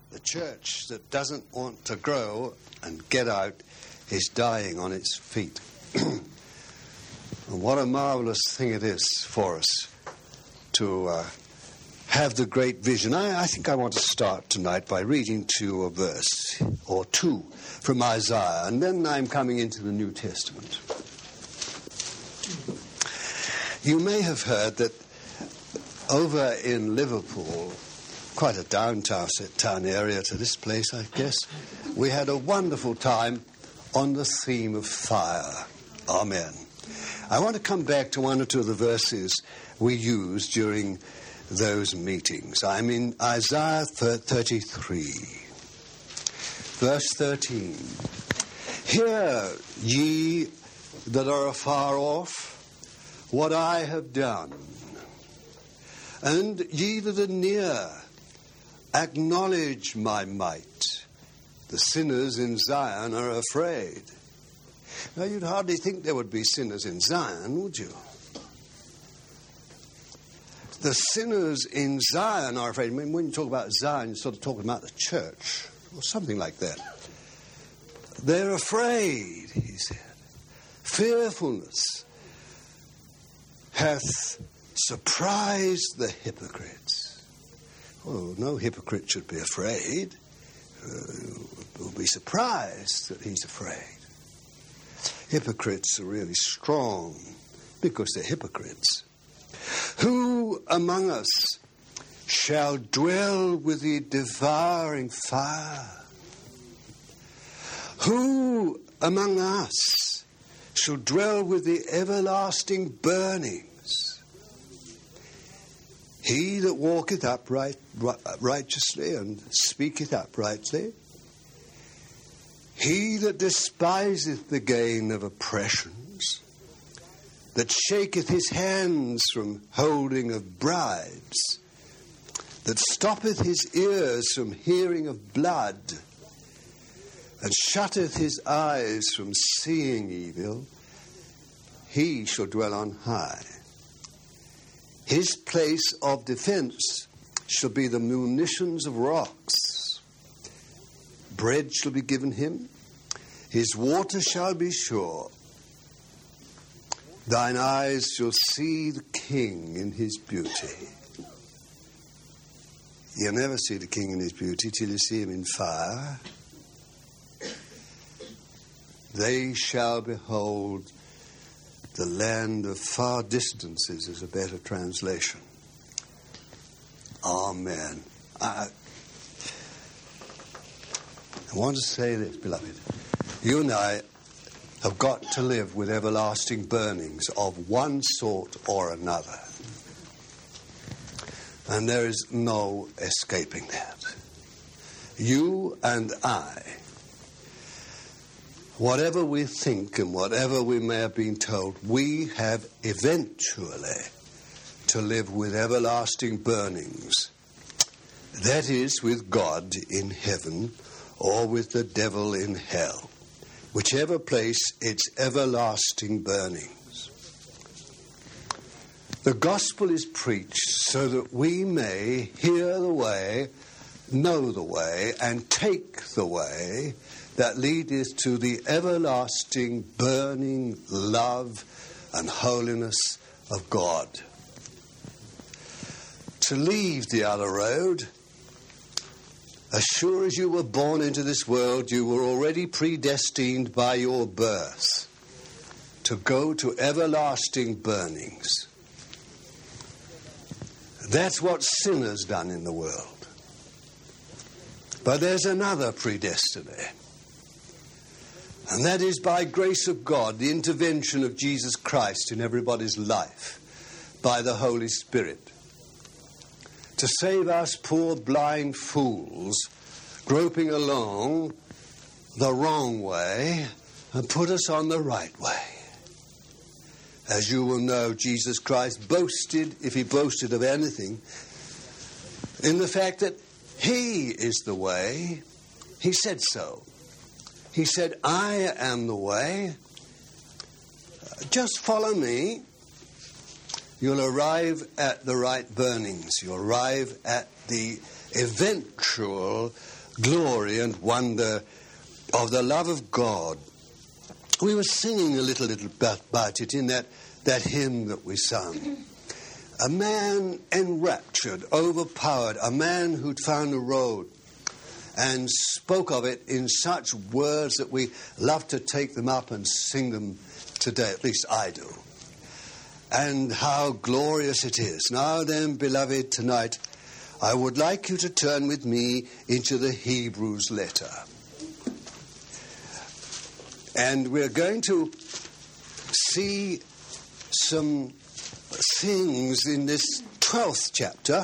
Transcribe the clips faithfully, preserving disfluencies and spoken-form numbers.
The church that doesn't want to grow and get out is dying on its feet. And what a marvelous thing it is for us to uh, have the great vision. I, I think I want to start tonight by reading to you a verse or two from Isaiah, and then I'm coming into the New Testament. You may have heard that over in Liverpool, quite a downtown town area to this place, I guess, we had a wonderful time on the theme of fire. Amen. I want to come back to one or two of the verses we used during those meetings. I'm in Isaiah thirty-three, verse thirteen. Hear, ye that are afar off, what I have done, and ye that are near, acknowledge my might. The sinners in Zion are afraid. Now, you'd hardly think there would be sinners in Zion, would you? The sinners in Zion are afraid. I mean, when you talk about Zion, you're sort of talking about the church, or something like that. They're afraid, he said. Fearfulness hath surprised the hypocrites. Oh, no hypocrite should be afraid. Uh, will be surprised that he's afraid. Hypocrites are really strong because they're hypocrites. Who among us shall dwell with the devouring fire? Who among us shall dwell with the everlasting burnings? He that walketh upright, righteously and speaketh uprightly, he that despiseth the gain of oppressions, that shaketh his hands from holding of bribes, that stoppeth his ears from hearing of blood, and shutteth his eyes from seeing evil, he shall dwell on high. His place of defense shall be the munitions of rocks. Bread shall be given him. His water shall be sure. Thine eyes shall see the king in his beauty. You'll never see the king in his beauty till you see him in fire. They shall behold the land of far distances is a better translation. Amen. I, I want to say this, beloved. You and I have got to live with everlasting burnings of one sort or another. And there is no escaping that. You and I, whatever we think and whatever we may have been told, we have eventually to live with everlasting burnings. That is, with God in heaven or with the devil in hell. Whichever place, it's everlasting burnings. The gospel is preached so that we may hear the way, know the way, and take the way that leadeth to the everlasting burning love and holiness of God. To leave the other road, as sure as you were born into this world, you were already predestined by your birth to go to everlasting burnings. That's what sin has done in the world. But there's another predestiny. And that is by grace of God, the intervention of Jesus Christ in everybody's life by the Holy Spirit, to save us poor blind fools groping along the wrong way and put us on the right way. As you will know, Jesus Christ boasted, if he boasted of anything, in the fact that he is the way. He said so. He said, I am the way. Just follow me. You'll arrive at the right burnings. You'll arrive at the eventual glory and wonder of the love of God. We were singing a little, little bit about it in that, that hymn that we sung. A man enraptured, overpowered, a man who'd found a road and spoke of it in such words that we love to take them up and sing them today, at least I do. And how glorious it is. Now then, beloved, tonight, I would like you to turn with me into the Hebrews letter. And we're going to see some things in this twelfth chapter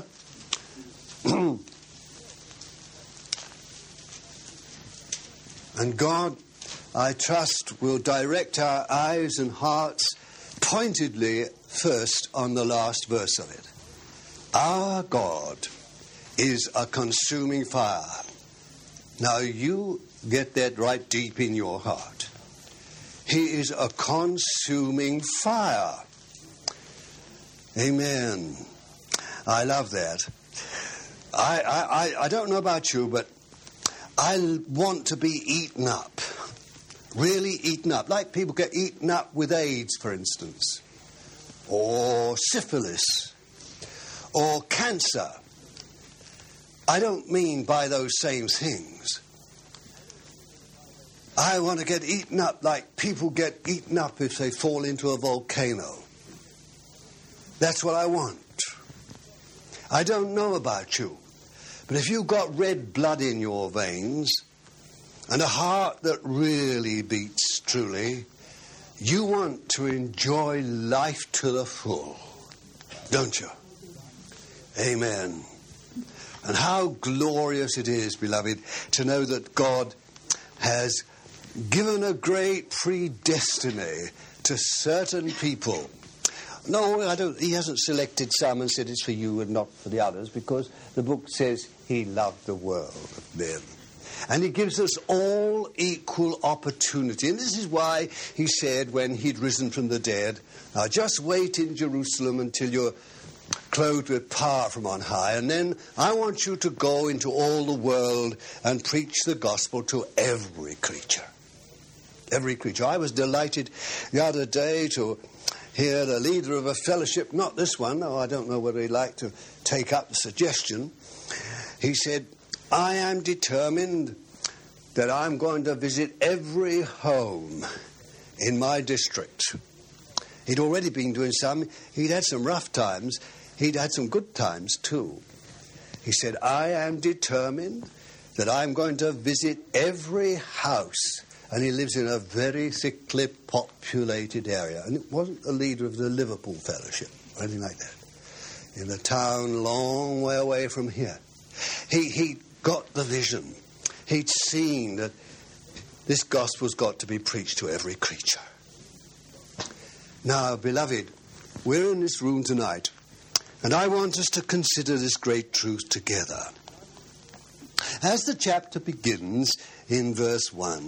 and God, I trust, will direct our eyes and hearts pointedly first on the last verse of it. Our God is a consuming fire. Now you get that right deep in your heart. He is a consuming fire. Amen. I love that. I, I, I don't know about you, but I want to be eaten up. Really eaten up. Like people get eaten up with AIDS, for instance. Or syphilis. Or cancer. I don't mean by those same things. I want to get eaten up like people get eaten up if they fall into a volcano. That's what I want. I don't know about you, but if you've got red blood in your veins and a heart that really beats truly, you want to enjoy life to the full, don't you? Amen. And how glorious it is, beloved, to know that God has given a great predestiny to certain people. No, I don't. He hasn't selected some and said it's for you and not for the others, because the book says he loved the world of men. And he gives us all equal opportunity. And this is why he said when he'd risen from the dead, now just wait in Jerusalem until you're clothed with power from on high, and then I want you to go into all the world and preach the gospel to every creature. Every creature. I was delighted the other day to hear the leader of a fellowship, not this one, oh, I don't know whether he'd like to take up the suggestion. He said, I am determined that I'm going to visit every home in my district. He'd already been doing some. He'd had some rough times. He'd had some good times too. He said, I am determined that I'm going to visit every house. And he lives in a very thickly populated area. And it wasn't the leader of the Liverpool Fellowship or anything like that. In a town long way away from here. He, he got the vision. He'd seen that this gospel's got to be preached to every creature. Now, beloved, we're in this room tonight, and I want us to consider this great truth together. As the chapter begins in verse one,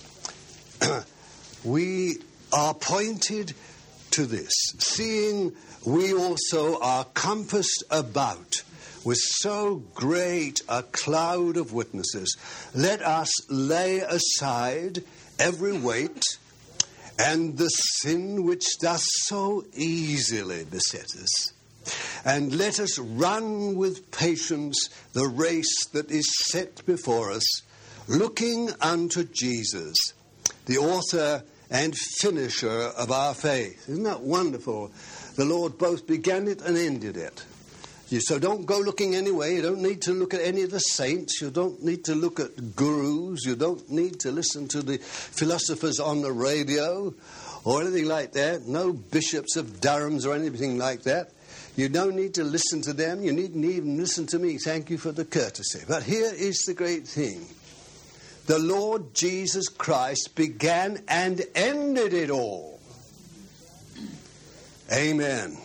we are pointed to this, seeing we also are compassed about with so great a cloud of witnesses. Let us lay aside every weight and the sin which does so easily beset us, and let us run with patience the race that is set before us, looking unto Jesus, the author and finisher of our faith. Isn't that wonderful? The Lord both began it and ended it. So don't go looking anywhere. You don't need to look at any of the saints. You don't need to look at gurus. You don't need to listen to the philosophers on the radio or anything like that. No bishops of Durham's or anything like that. You don't need to listen to them. You needn't even listen to me. Thank you for the courtesy. But here is the great thing. The Lord Jesus Christ began and ended it all. Amen.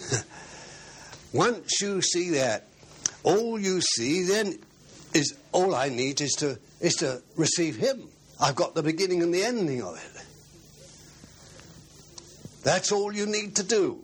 Once you see that, all you see then is, all I need is to is to receive him. I've got the beginning and the ending of it. That's all you need to do.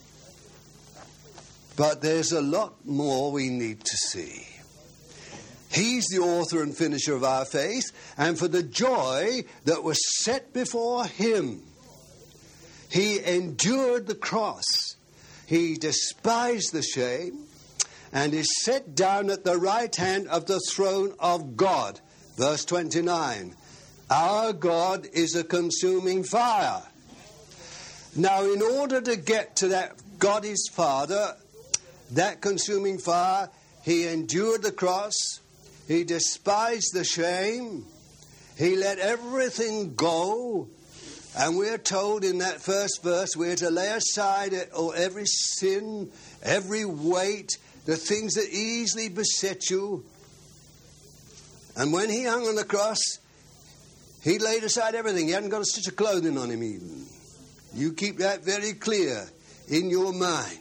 But there's a lot more we need to see. He's the author and finisher of our faith, and for the joy that was set before him, he endured the cross. He despised the shame and is set down at the right hand of the throne of God. Verse twenty-nine. Our God is a consuming fire. Now, in order to get to that God is Father, that consuming fire, he endured the cross. He despised the shame. He let everything go. And we're told in that first verse, we're to lay aside every sin, every weight, the things that easily beset you. And when he hung on the cross, he laid aside everything. He hadn't got a stitch of clothing on him even. You keep that very clear in your mind.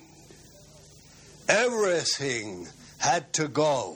Everything had to go.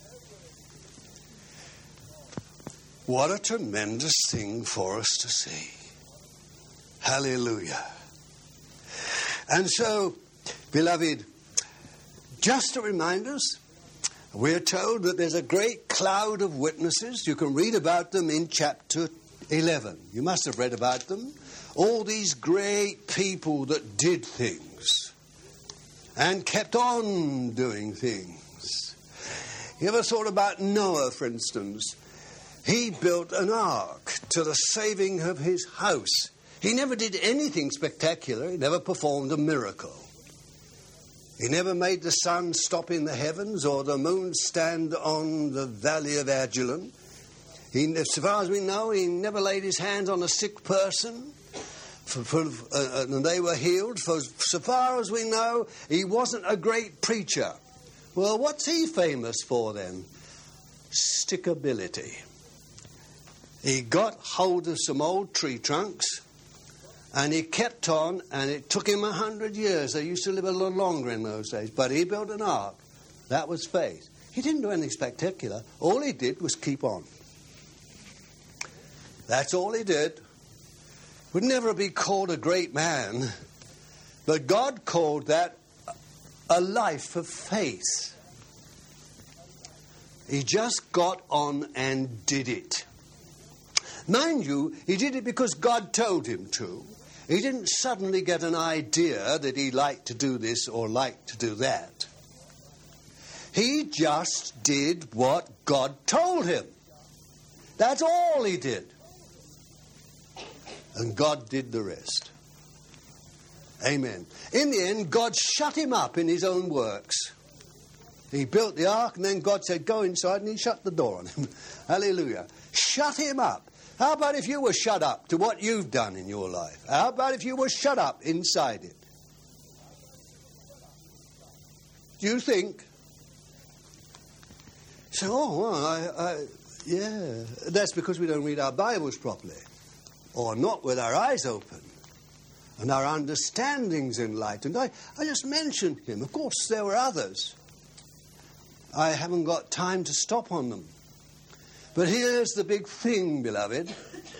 What a tremendous thing for us to see. Hallelujah. And so, beloved, just to remind us, we're told that there's a great cloud of witnesses. You can read about them in chapter eleven. You must have read about them. All these great people that did things and kept on doing things. You ever thought about Noah, for instance? He built an ark to the saving of his house. He never did anything spectacular. He never performed a miracle. He never made the sun stop in the heavens or the moon stand on the valley of Ajalon. He, as far as we know, he never laid his hands on a sick person for, for, uh, and they were healed. For so far as we know, he wasn't a great preacher. Well, what's he famous for then? Stickability. He got hold of some old tree trunks and he kept on, and it took him a hundred years. They used to live a little longer in those days, but he built an ark. That was faith. He didn't do anything spectacular. All he did was keep on. That's all he did. Would never be called a great man, but God called that a life of faith. He just got on and did it. Mind you, he did it because God told him to. He didn't suddenly get an idea that he liked to do this or liked to do that. He just did what God told him. That's all he did. And God did the rest. Amen. In the end, God shut him up in his own works. He built the ark, and then God said, go inside, and he shut the door on him. Hallelujah. Shut him up. How about if you were shut up to what you've done in your life? How about if you were shut up inside it? Do you think? So, oh, well, I, I, yeah. That's because we don't read our Bibles properly. Or not with our eyes open. And our understandings enlightened. I, I just mentioned him. Of course, there were others. I haven't got time to stop on them. But here's the big thing, beloved.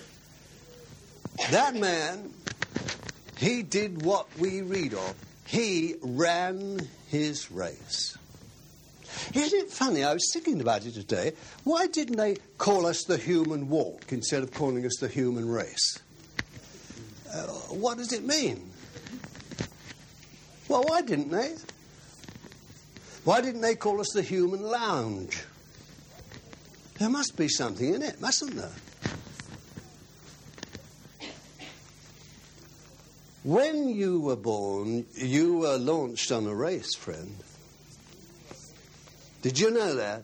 That man, he did what we read of. He ran his race. Isn't it funny? I was thinking about it today. Why didn't they call us the human walk instead of calling us the human race? Uh, what does it mean? Well, why didn't they? Why didn't they call us the human lounge? There must be something in it, mustn't there? When you were born, you were launched on a race, friend. Did you know that?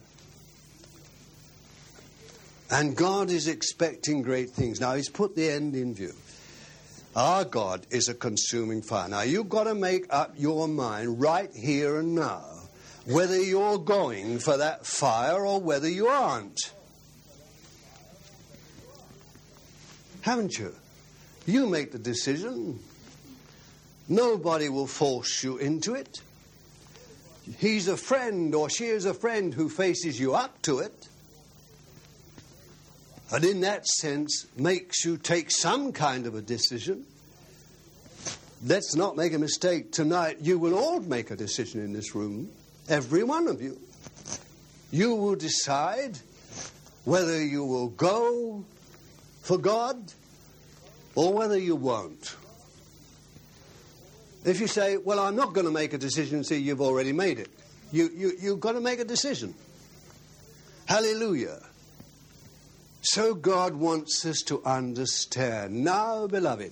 And God is expecting great things. Now, he's put the end in view. Our God is a consuming fire. Now, you've got to make up your mind right here and now whether you're going for that fire or whether you aren't. Haven't you? You make the decision. Nobody will force you into it. He's a friend or she is a friend who faces you up to it. And in that sense, makes you take some kind of a decision. Let's not make a mistake. Tonight, you will all make a decision in this room. Every one of you. You will decide whether you will go for God or whether you won't. If you say, well, I'm not going to make a decision, see, you've already made it. You, you, you've got to make a decision. Hallelujah. So God wants us to understand. Now, beloved,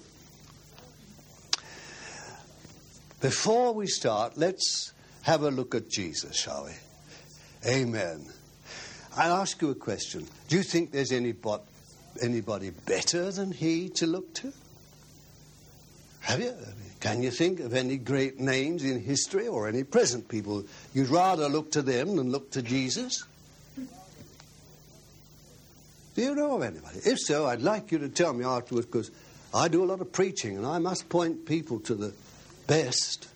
before we start, let's have a look at Jesus, shall we? Amen. I'll ask you a question. Do you think there's anybody, anybody better than he to look to? Have you? Can you think of any great names in history or any present people you'd rather look to them than look to Jesus? Do you know of anybody? If so, I'd like you to tell me afterwards, because I do a lot of preaching and I must point people to the best.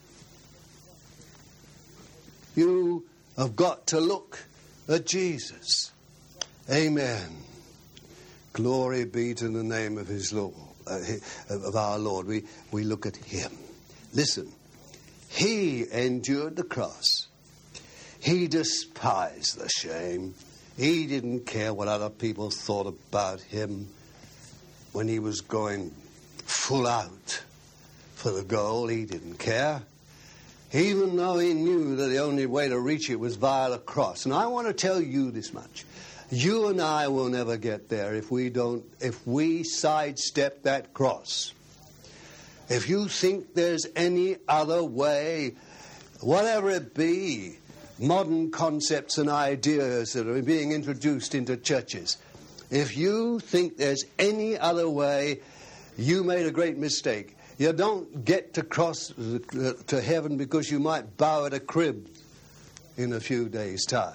You have got to look at Jesus. Amen. Glory be to the name of his Lord, uh, of our Lord. We, we look at him. Listen, he endured the cross. He despised the shame. He didn't care what other people thought about him when he was going full out for the goal. He didn't care, even though he knew that the only way to reach it was via the cross. And I want to tell you this much. You and I will never get there if we don't, if we sidestep that cross. If you think there's any other way, whatever it be, modern concepts and ideas that are being introduced into churches. If you think there's any other way, you made a great mistake. You don't get to cross to heaven because you might bow at a crib in a few days' time.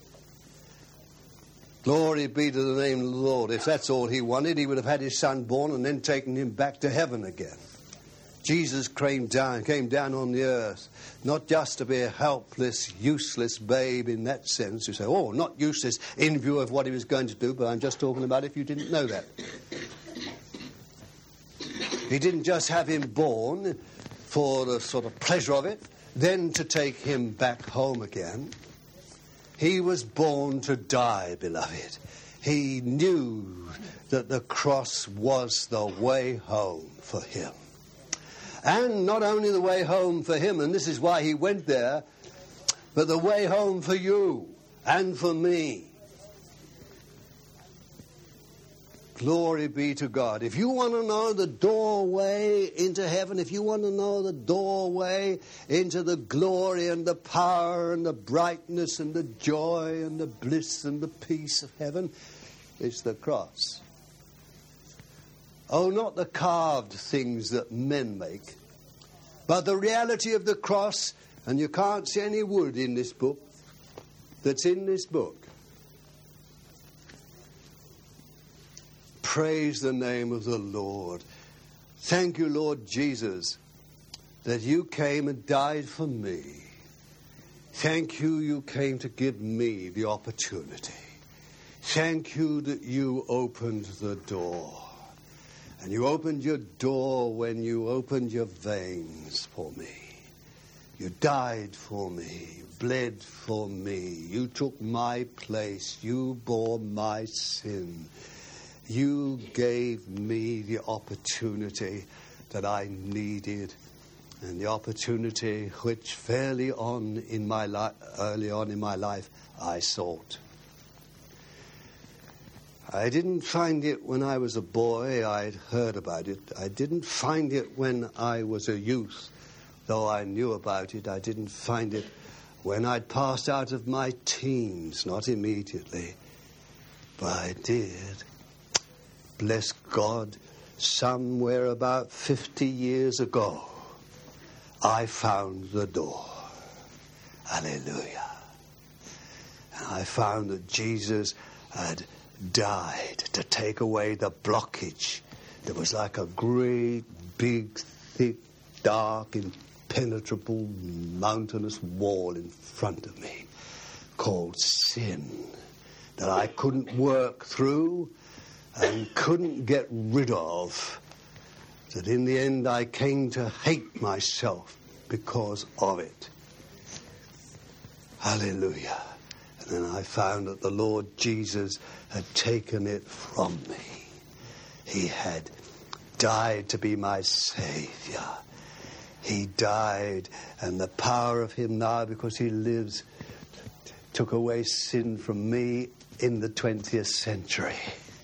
Glory be to the name of the Lord. If that's all he wanted, he would have had his son born and then taken him back to heaven again. Jesus came down, came down on the earth, not just to be a helpless, useless babe in that sense. You say, oh, not useless in view of what he was going to do, but I'm just talking about if you didn't know that. He didn't just have him born for the sort of pleasure of it, then to take him back home again. He was born to die, beloved. He knew that the cross was the way home for him. And not only the way home for him, and this is why he went there, but the way home for you and for me. Glory be to God. If you want to know the doorway into heaven, if you want to know the doorway into the glory and the power and the brightness and the joy and the bliss and the peace of heaven, it's the cross. Oh, not the carved things that men make, but the reality of the cross. And you can't see any wood in this book that's in this book. Praise the name of the Lord. Thank you, Lord Jesus, that you came and died for me. Thank you, you came to give me the opportunity. Thank you that you opened the door. And you opened your door when you opened your veins for me. You died for me. You bled for me. You took my place. You bore my sin. You gave me the opportunity that I needed, and the opportunity which fairly on in my li- early on in my life I sought. I didn't find it when I was a boy. I'd heard about it. I didn't find it when I was a youth, though I knew about it. I didn't find it when I'd passed out of my teens, not immediately. But I did. Bless God, somewhere about fifty years ago, I found the door. Hallelujah. And I found that Jesus had died to take away the blockage. There was like a great, big, thick, dark, impenetrable, mountainous wall in front of me called sin that I couldn't work through and couldn't get rid of, that in the end I came to hate myself because of it. Hallelujah. And then I found that the Lord Jesus had taken it from me. He had died to be my Saviour. He died, and the power of him now, because he lives, took away sin from me in the twentieth century.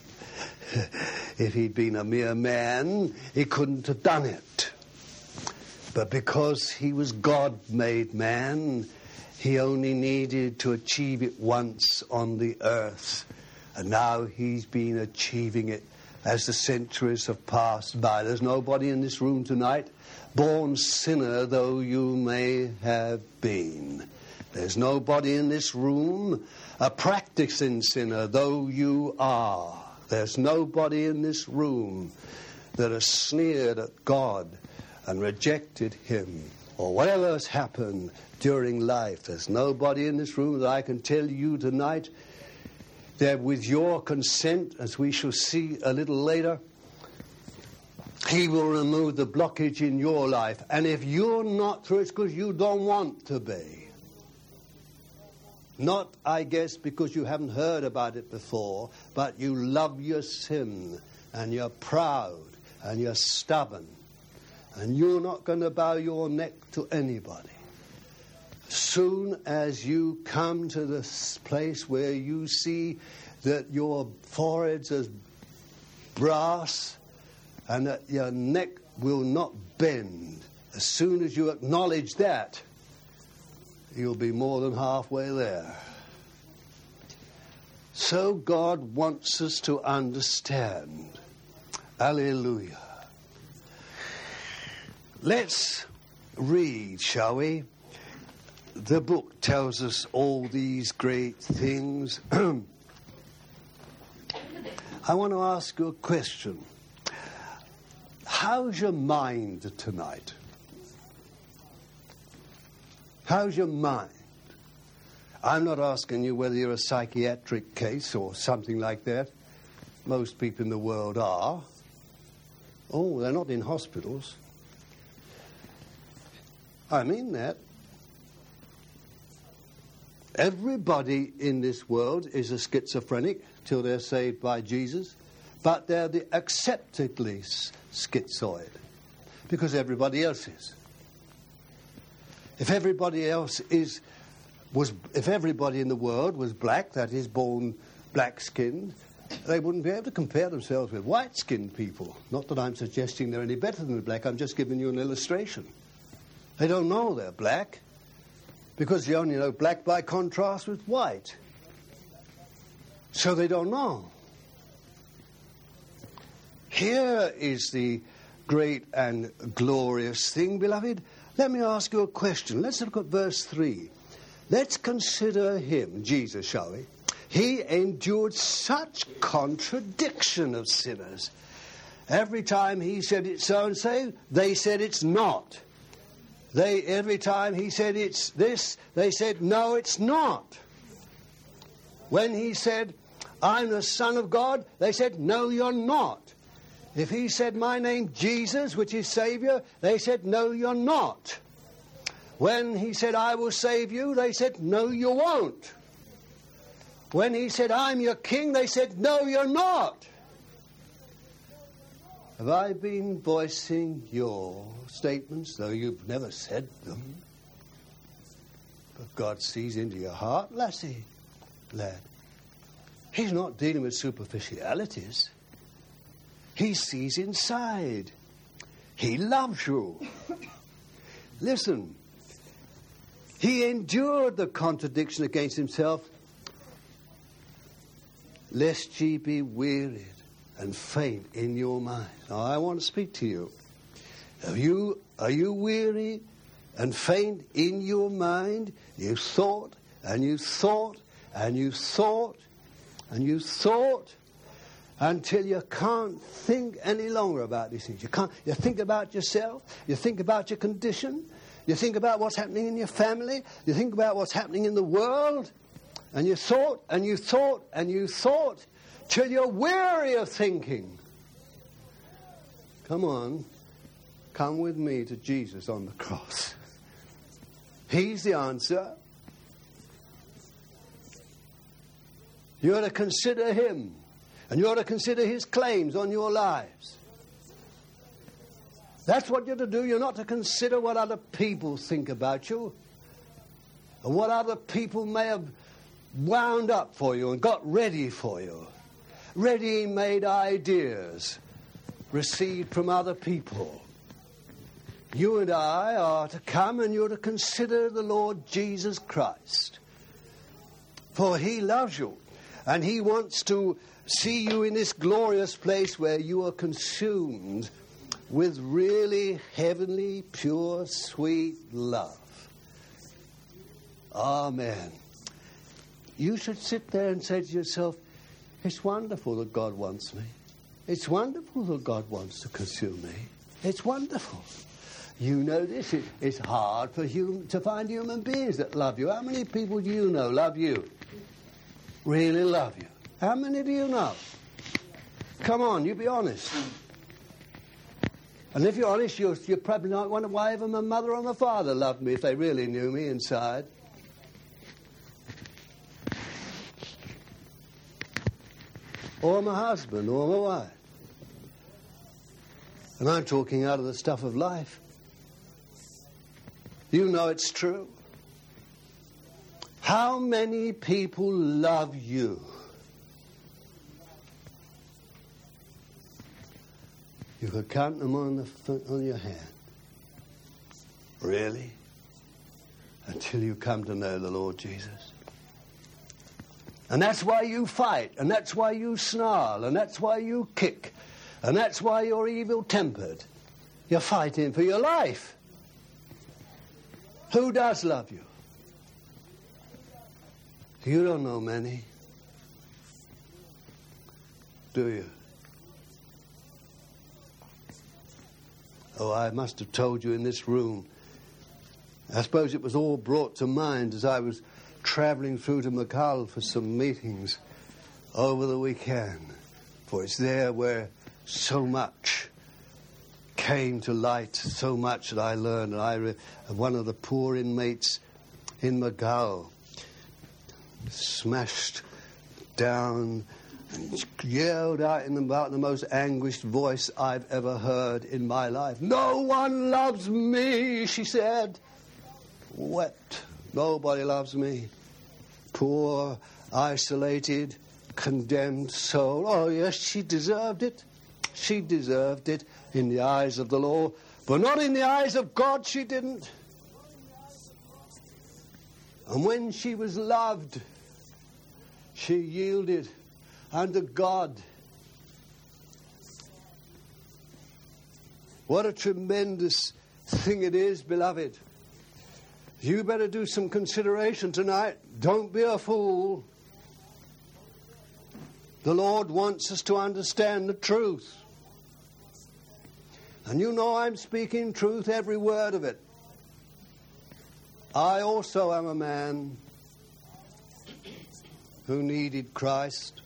If he'd been a mere man, he couldn't have done it. But because he was God-made man, he only needed to achieve it once on the earth. And now he's been achieving it as the centuries have passed by. There's nobody in this room tonight, born sinner though you may have been. There's nobody in this room a practicing sinner though you are. There's nobody in this room that has sneered at God and rejected him, or whatever has happened during life. There's nobody in this room that I can tell you tonight that with your consent, as we shall see a little later, he will remove the blockage in your life. And if you're not through, it's because you don't want to be. Not, I guess, because you haven't heard about it before, but you love your sin, and you're proud, and you're stubborn, and you're not going to bow your neck to anybody. Soon as you come to this place where you see that your forehead's as brass and that your neck will not bend, as soon as you acknowledge that, you'll be more than halfway there. So God wants us to understand. Hallelujah. Let's read, shall we? The book tells us all these great things. I want to ask you a question. How's your mind tonight? How's your mind? I'm not asking you whether you're a psychiatric case or something like that. Most people in the world are. Oh, they're not in hospitals. I mean that. Everybody in this world is a schizophrenic till they're saved by Jesus, but they're the acceptedly schizoid because everybody else is. If everybody else is was if everybody in the world was black, that is, born black-skinned, they wouldn't be able to compare themselves with white-skinned people. Not that I'm suggesting they're any better than the black, I'm just giving you an illustration. They don't know they're black because you only know black by contrast with white. So they don't know. Here is the great and glorious thing, beloved. Let me ask you a question. Let's look at verse three. Let's consider him, Jesus, shall we? He endured such contradiction of sinners. Every time he said it's so and so, they said it's not. They every time he said it's this, they said no, it's not. When he said, I'm the Son of God, they said, no, you're not. If he said, my name Jesus, which is Saviour, they said, no, you're not. When he said, I will save you, they said, no, you won't. When he said, I'm your king, they said, no, you're not. Have I been voicing your statements, though you've never said them? But God sees into your heart, lassie, lad. He's not dealing with superficialities. He sees inside. He loves you. Listen, he endured the contradiction against himself, lest ye be wearied and faint in your mind. Now, I want to speak to you. Are you, are you weary and faint in your mind? You thought, and you thought, and you thought, and you thought, until you can't think any longer about these things. You can't. You think about yourself. You think about your condition. You think about what's happening in your family. You think about what's happening in the world. And you thought, and you thought, and you thought, till you're weary of thinking. Come on. Come with me to Jesus on the cross. He's the answer. You ought to consider him. And you ought to consider his claims on your lives. That's what you're to do. You're not to consider what other people think about you, and what other people may have wound up for you and got ready for you. Ready-made ideas received from other people. You and I are to come and you're to consider the Lord Jesus Christ. For he loves you, and he wants to see you in this glorious place where you are consumed with really heavenly, pure, sweet love. Amen. You should sit there and say to yourself, it's wonderful that God wants me. It's wonderful that God wants to consume me. It's wonderful. You know this. It, it's hard for hum, to find human beings that love you. How many people do you know love you? Really love you? How many do you know? Come on, you be honest. And if you're honest, you're, you're probably not wonder why even my mother or my father loved me if they really knew me inside. Or my husband, or my wife. And I'm talking out of the stuff of life. You know it's true. How many people love you? You could count them on the on your hand. Really? Until you come to know the Lord Jesus. And that's why you fight, and that's why you snarl, and that's why you kick, and that's why you're evil-tempered. You're fighting for your life. Who does love you? You don't know many, do you? Oh, I must have told you in this room. I suppose it was all brought to mind as I was travelling through to Macau for some meetings over the weekend. For it's there where so much came to light, so much that I learned. And I, re- one of the poor inmates in Macau smashed down and yelled out in about the most anguished voice I've ever heard in my life. No one loves me, she said. Wept. Nobody loves me. Poor, isolated, condemned soul. Oh, yes, she deserved it. She deserved it in the eyes of the law. But not in the eyes of God, she didn't. And when she was loved, she yielded unto God. What a tremendous thing it is, beloved. You better do some consideration tonight. Don't be a fool. The Lord wants us to understand the truth. And you know I'm speaking truth, every word of it. I also am a man who needed Christ.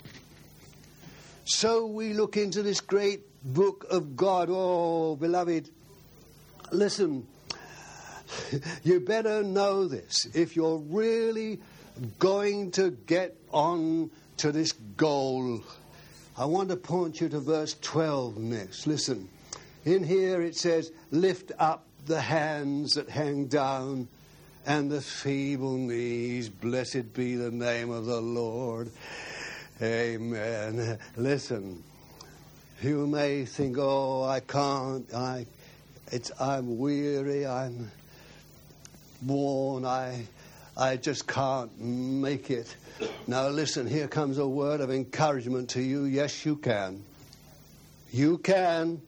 So we look into this great book of God. Oh, beloved, listen, you better know this. If you're really going to get on to this goal, I want to point you to verse twelve next. Listen, in here it says, lift up the hands that hang down and the feeble knees. Blessed be the name of the Lord. Amen. Listen, you may think, oh, I can't, I, it's, I'm weary, I'm worn, I, I just can't make it. Now listen, here comes a word of encouragement to you. Yes, you can. You can.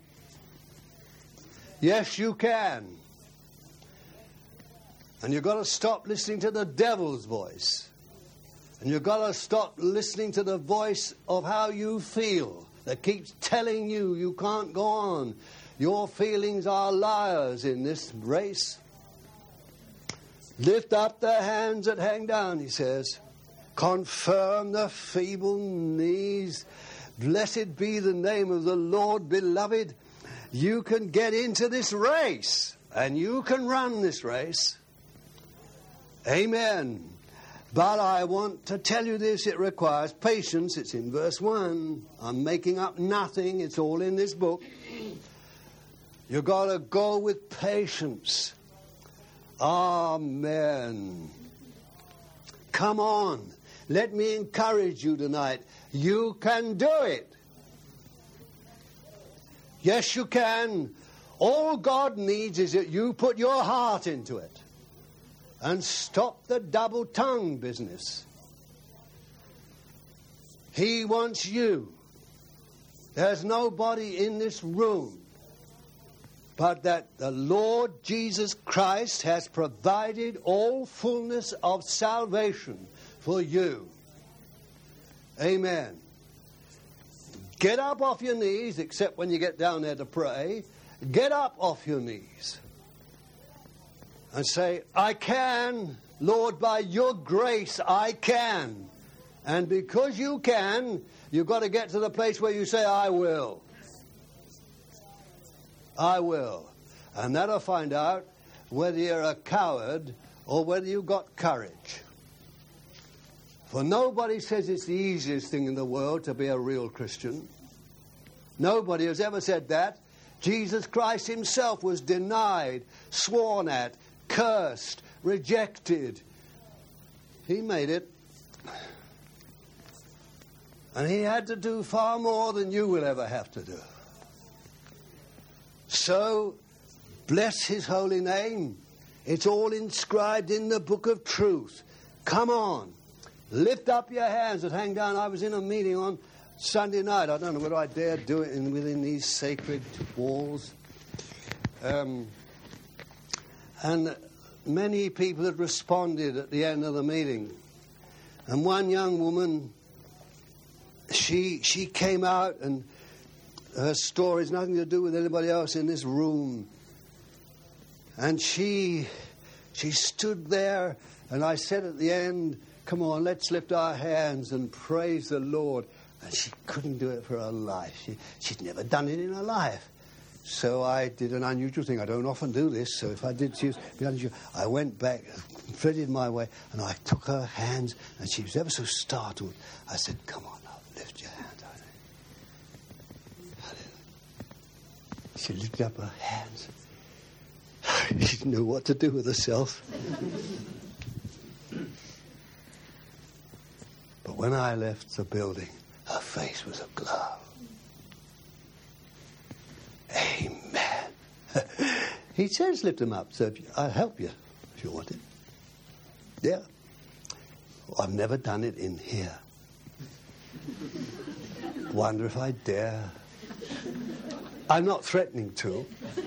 Yes, you can. And you've got to stop listening to the devil's voice. And you've got to stop listening to the voice of how you feel that keeps telling you you can't go on. Your feelings are liars in this race. Lift up the hands that hang down, he says. Confirm the feeble knees. Blessed be the name of the Lord, beloved. You can get into this race, and you can run this race. Amen. But I want to tell you this, it requires patience. It's in verse one. I'm making up nothing. It's all in this book. You've got to go with patience. Amen. Come on. Let me encourage you tonight. You can do it. Yes, you can. All God needs is that you put your heart into it. And stop the double-tongue business. He wants you. There's nobody in this room but that the Lord Jesus Christ has provided all fullness of salvation for you. Amen. Get up off your knees, except when you get down there to pray. Get up off your knees. And say, I can, Lord, by your grace, I can. And because you can, you've got to get to the place where you say, I will. I will. And that'll find out whether you're a coward or whether you've got courage. For nobody says it's the easiest thing in the world to be a real Christian. Nobody has ever said that. Jesus Christ himself was denied, sworn at, cursed, rejected. He made it. And he had to do far more than you will ever have to do. So, bless his holy name. It's all inscribed in the book of truth. Come on. Lift up your hands and hang down. I was in a meeting on Sunday night. I don't know whether I dare do it in, within these sacred walls. Um... And many people had responded at the end of the meeting. And one young woman, she she came out, and her story has nothing to do with anybody else in this room. And she she stood there, and I said at the end, come on, let's lift our hands and praise the Lord. And she couldn't do it for her life. She, she'd never done it in her life. So I did an unusual thing. I don't often do this, so if I did choose to be unusual, I went back, threaded my way, and I took her hands, and she was ever so startled. I said, come on now, lift your hands. She lifted up her hands. She didn't know what to do with herself. But when I left the building, her face was aglow. Amen. He says lift them up, so if you, I'll help you if you want it. Yeah. Well, I've never done it in here. Wonder if I dare. I'm not threatening to.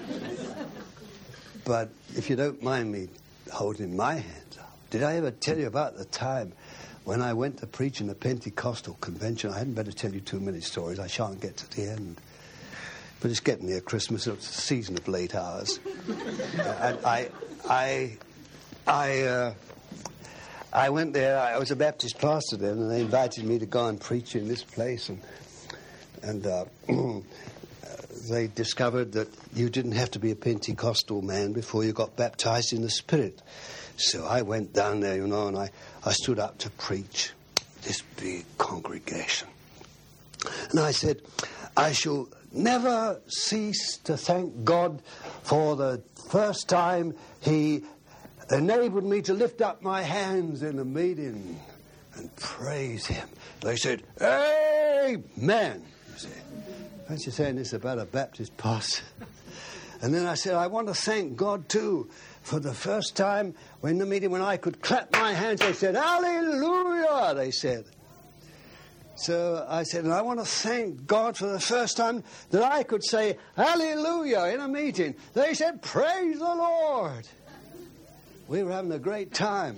But if you don't mind me holding my hands up. Did I ever tell you about the time when I went to preach in a Pentecostal convention? I hadn't better tell you too many stories. I shan't get to the end. But it's getting near Christmas. It's a season of late hours. and I, I, I, uh, I went there. I was a Baptist pastor then, and they invited me to go and preach in this place. And and uh, they discovered that you didn't have to be a Pentecostal man before you got baptized in the Spirit. So I went down there, you know, and I, I stood up to preach this big congregation. And I said, I shall never cease to thank God for the first time He enabled me to lift up my hands in a meeting and praise Him. They said, Amen. You say, aren't you saying this about a Baptist pastor? And then I said, I want to thank God too for the first time when the meeting when I could clap my hands. They said, Hallelujah, they said. So I said, and I want to thank God for the first time that I could say hallelujah in a meeting. They said, praise the Lord. We were having a great time.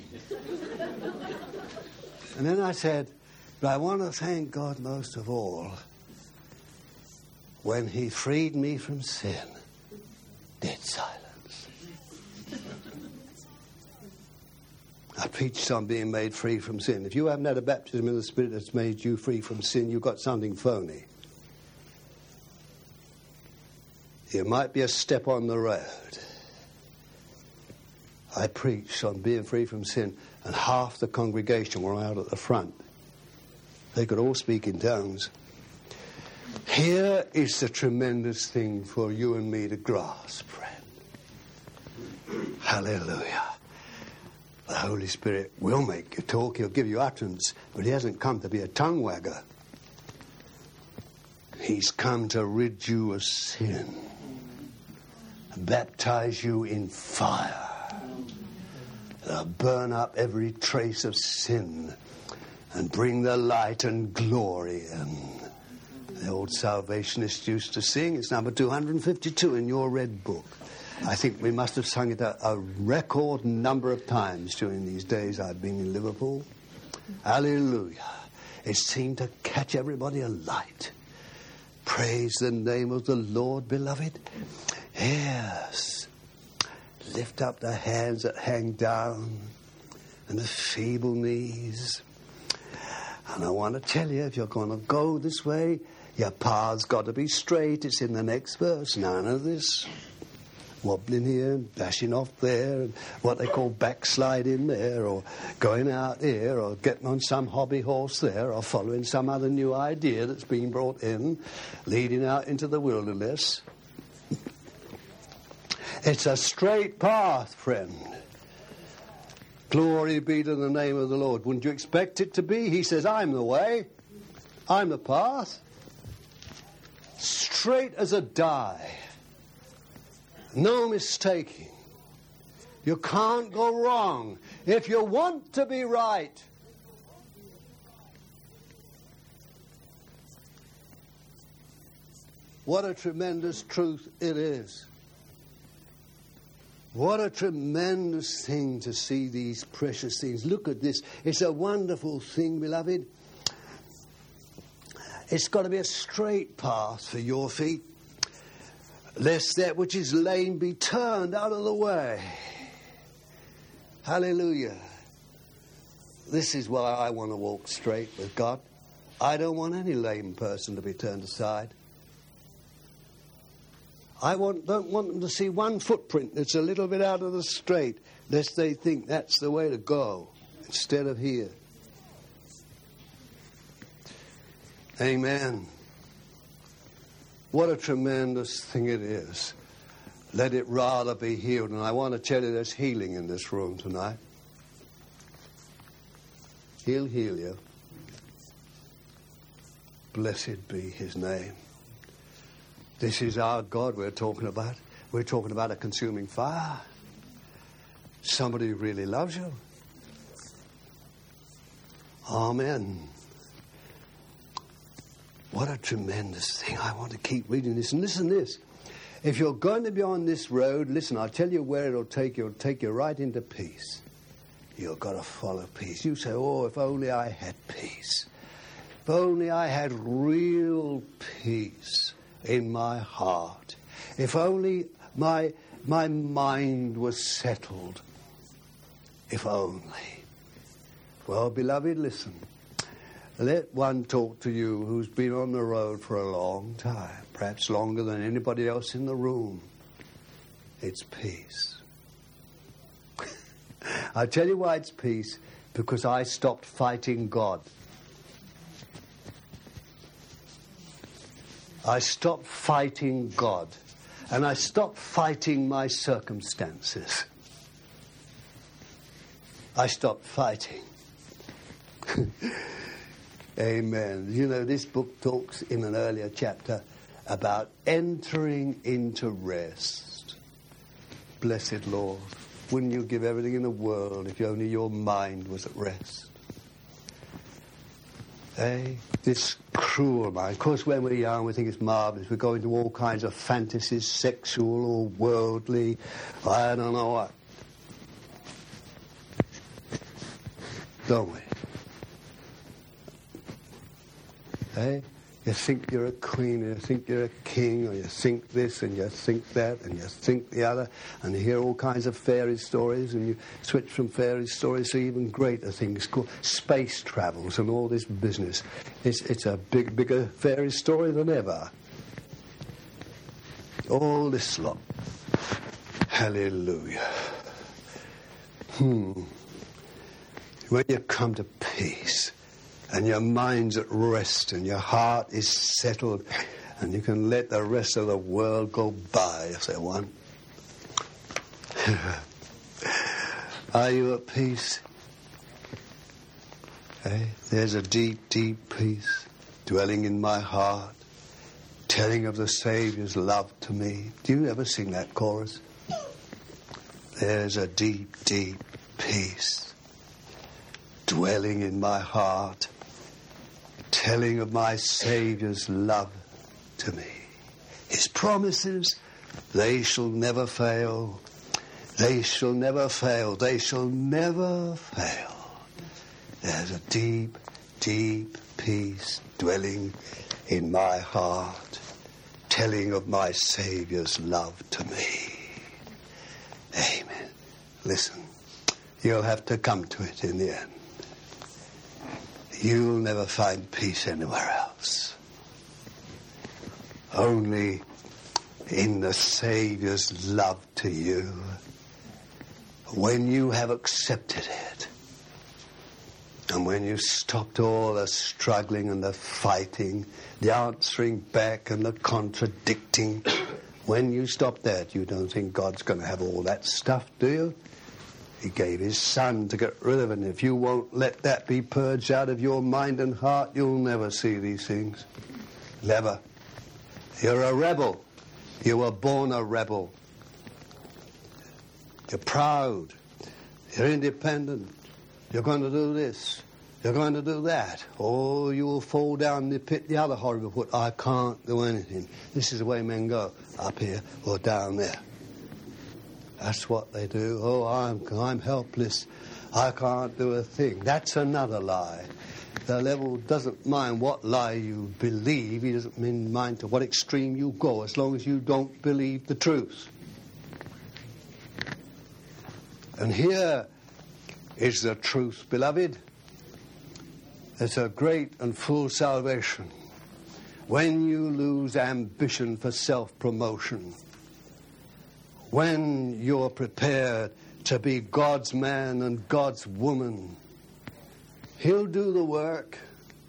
And then I said, but I want to thank God most of all when He freed me from sin. Dead silence. I preached on being made free from sin. If you haven't had a baptism in the Spirit that's made you free from sin, you've got something phony. It might be a step on the road. I preached on being free from sin, and half the congregation were out at the front. They could all speak in tongues. Here is the tremendous thing for you and me to grasp, friend. Hallelujah. The Holy Spirit will make you talk. He'll give you utterance, but he hasn't come to be a tongue wagger. He's come to rid you of sin, baptize you in fire, uh, burn up every trace of sin, and bring the light and glory. And the old Salvationists used to sing. It's number two hundred fifty-two in your red book. I think we must have sung it a, a record number of times during these days I've been in Liverpool. Hallelujah. It seemed to catch everybody alight. Praise the name of the Lord, beloved. Yes. Lift up the hands that hang down and the feeble knees. And I want to tell you, if you're going to go this way, your path's got to be straight. It's in the next verse. None of this wobbling here and dashing off there and what they call backsliding there, or going out here, or getting on some hobby horse there, or following some other new idea that's been brought in, leading out into the wilderness. It's a straight path, friend. Glory be to the name of the Lord. Wouldn't you expect it to be? He says, I'm the way. I'm the path. Straight as a die. No mistaking. You can't go wrong if you want to be right. What a tremendous truth it is. What a tremendous thing to see these precious things. Look at this. It's a wonderful thing, beloved. It's got to be a straight path for your feet, lest that which is lame be turned out of the way. Hallelujah. This is why I want to walk straight with God. I don't want any lame person to be turned aside. I want, don't want them to see one footprint that's a little bit out of the straight, lest they think that's the way to go, instead of here. Amen. What a tremendous thing it is. Let it rather be healed. And I want to tell you there's healing in this room tonight. He'll heal you. Blessed be his name. This is our God we're talking about. We're talking about a consuming fire. Somebody who really loves you. Amen. What a tremendous thing. I want to keep reading this. And listen to this. If you're going to be on this road, listen, I'll tell you where it'll take you. It'll take you right into peace. You've got to follow peace. You say, oh, if only I had peace. If only I had real peace in my heart. If only my my mind was settled. If only. Well, beloved, listen. Let one talk to you who's been on the road for a long time, perhaps longer than anybody else in the room. It's peace. I tell you why it's peace, because I stopped fighting God. I stopped fighting God, and I stopped fighting my circumstances. I stopped fighting. Amen. You know, this book talks in an earlier chapter about entering into rest. Blessed Lord, wouldn't you give everything in the world if only your mind was at rest? Eh? This cruel mind. Of course, when we're young, we think it's marvellous. We go into all kinds of fantasies, sexual or worldly. I don't know what. Don't we? Eh? You think you're a queen, and you think you're a king, or you think this, and you think that, and you think the other, and you hear all kinds of fairy stories, and you switch from fairy stories to even greater things called space travels and all this business. It's, it's a big, bigger fairy story than ever. All this lot. Hallelujah. Hmm. When you come to peace and your mind's at rest and your heart is settled and you can let the rest of the world go by, if they want. Are you at peace? Hey, there's a deep, deep peace dwelling in my heart, telling of the Saviour's love to me. Do you ever sing that chorus? There's a deep, deep peace dwelling in my heart, telling of my Saviour's love to me. His promises, they shall never fail. They shall never fail. They shall never fail. There's a deep, deep peace dwelling in my heart, telling of my Saviour's love to me. Amen. Listen, you'll have to come to it in the end. You'll never find peace anywhere else. Only in the Saviour's love to you. When you have accepted it, and when you stopped all the struggling and the fighting, the answering back and the contradicting, when you stop that, you don't think God's going to have all that stuff, do you? He gave his Son to get rid of it, and if you won't let that be purged out of your mind and heart, you'll never see these things. Never. You're a rebel. You were born a rebel. You're proud. You're independent. You're going to do this. You're going to do that. Oh, you will fall down the pit, the other horrible pit. I can't do anything. This is the way men go, up here or down there. That's what they do. Oh, I'm, I'm helpless. I can't do a thing. That's another lie. The devil doesn't mind what lie you believe. He doesn't mind to what extreme you go, as long as you don't believe the truth. And here is the truth, beloved. It's a great and full salvation. When you lose ambition for self-promotion, when you're prepared to be God's man and God's woman, He'll do the work.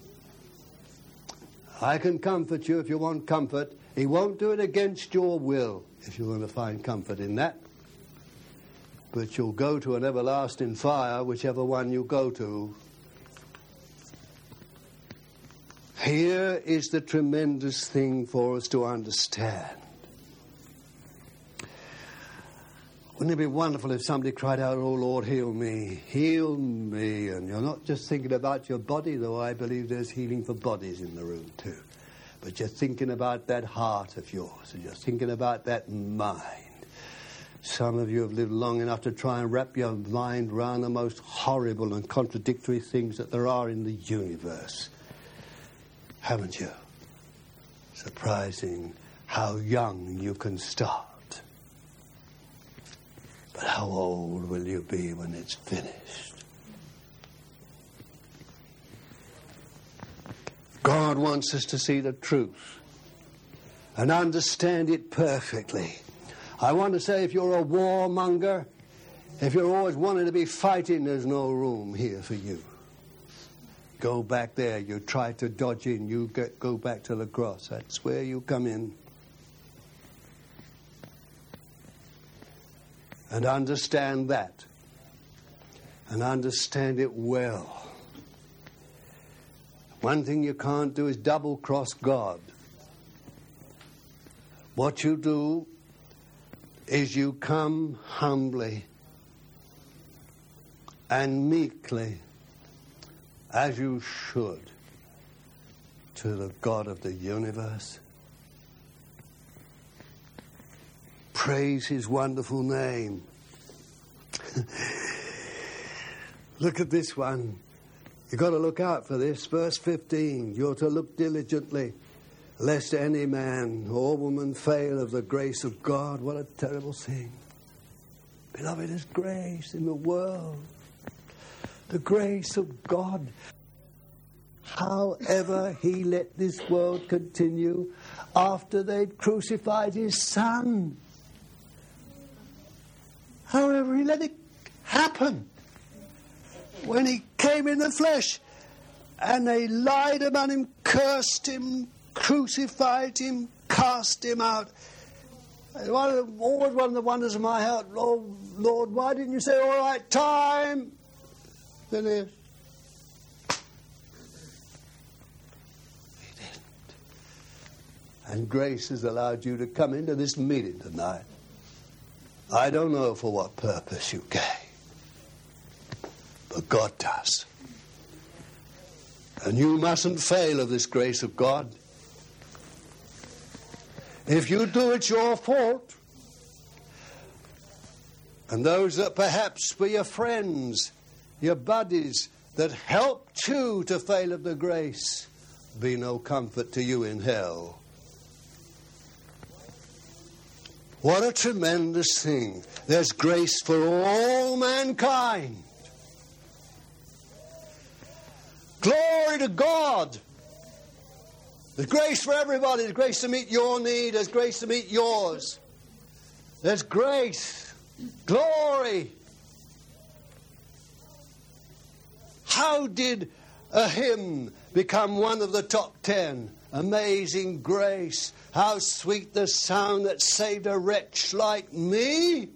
I can comfort you if you want comfort. He won't do it against your will if you want to find comfort in that. But you'll go to an everlasting fire, whichever one you go to. Here is the tremendous thing for us to understand. Wouldn't it be wonderful if somebody cried out, "Oh, Lord, heal me, heal me." And you're not just thinking about your body, though I believe there's healing for bodies in the room too. But you're thinking about that heart of yours, and you're thinking about that mind. Some of you have lived long enough to try and wrap your mind around the most horrible and contradictory things that there are in the universe. Haven't you? Surprising how young you can start. But how old will you be when it's finished? God wants us to see the truth and understand it perfectly. I want to say, if you're a warmonger, if you're always wanting to be fighting, there's no room here for you. Go back there. You try to dodge in. You get, go back to the cross. That's where you come in. And understand that. And understand it well. One thing you can't do is double-cross God. What you do is you come humbly and meekly, as you should, to the God of the universe. Praise His wonderful name. Look at this one. You've got to look out for this. Verse fifteen, you're to look diligently, lest any man or woman fail of the grace of God. What a terrible thing. Beloved, there's grace in the world. The grace of God. However He let this world continue after they'd crucified His Son. However He let it happen when he came in the flesh. And they lied about him, cursed him, crucified him, cast him out. And one of the, always one of the wonders of my heart, Lord, Lord, why didn't you say, all right, time? Then he, he didn't. And grace has allowed you to come into this meeting tonight. I don't know for what purpose you came, but God does. And you mustn't fail of this grace of God. If you do, it's your fault. And those that perhaps were your friends, your buddies, that helped you to fail of the grace, be no comfort to you in hell. What a tremendous thing. There's grace for all mankind. Glory to God. There's grace for everybody. There's grace to meet your need. There's grace to meet yours. There's grace. Glory. How did a hymn become one of the top ten? Amazing grace. How sweet the sound that saved a wretch like me.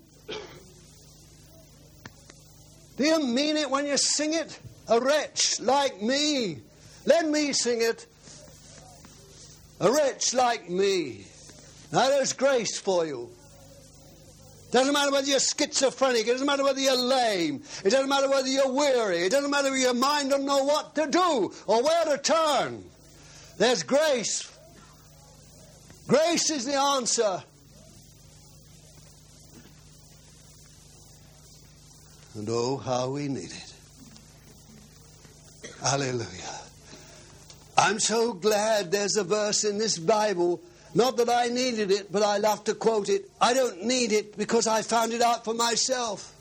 Do you mean it when you sing it? A wretch like me. Let me sing it. A wretch like me. Now there's grace for you. Doesn't matter whether you're schizophrenic. It doesn't matter whether you're lame. It doesn't matter whether you're weary. It doesn't matter whether your mind doesn't know what to do or where to turn. There's grace. Grace is the answer. And oh, how we need it. Hallelujah. I'm so glad there's a verse in this Bible, not that I needed it, but I love to quote it. I don't need it because I found it out for myself.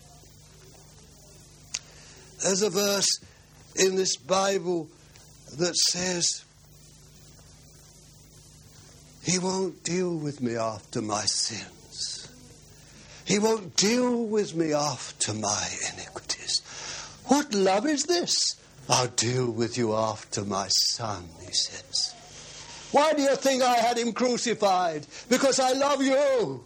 There's a verse in this Bible that says, He won't deal with me after my sins. He won't deal with me after my iniquities. What love is this? I'll deal with you after my son, he says. Why do you think I had him crucified? Because I love you.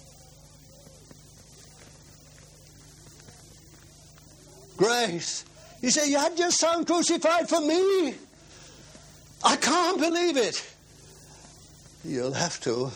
Grace. You say, you had your son crucified for me? I can't believe it. You'll have to.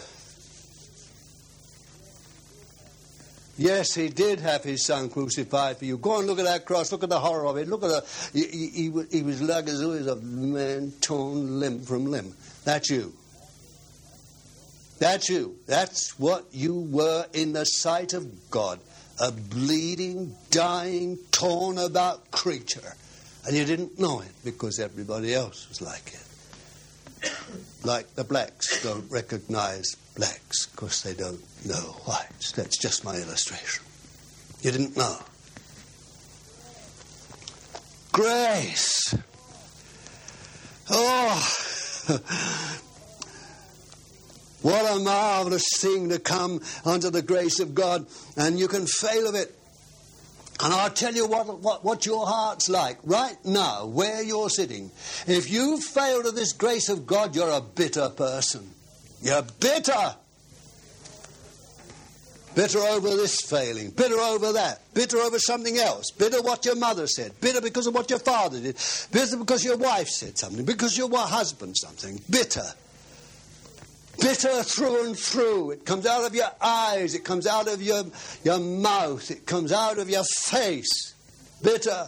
Yes, he did have his son crucified for you. Go and look at that cross. Look at the horror of it. Look at the... He, he, he was like as though he was a man torn limb from limb. That's you. That's you. That's what you were in the sight of God. A bleeding, dying, torn about creature. And you didn't know it because everybody else was like it. Like the blacks don't recognize blacks because they don't know whites. That's just my illustration. You didn't know. Grace. Oh, what a marvelous thing to come under the grace of God, and you can fail of it. And I'll tell you what, what, what your heart's like right now, where you're sitting. If you fail to this grace of God, you're a bitter person. You're bitter. Bitter over this failing. Bitter over that. Bitter over something else. Bitter what your mother said. Bitter because of what your father did. Bitter because your wife said something. Because your husband something. Bitter. Bitter through and through. It comes out of your eyes. It comes out of your, your mouth. It comes out of your face. Bitter.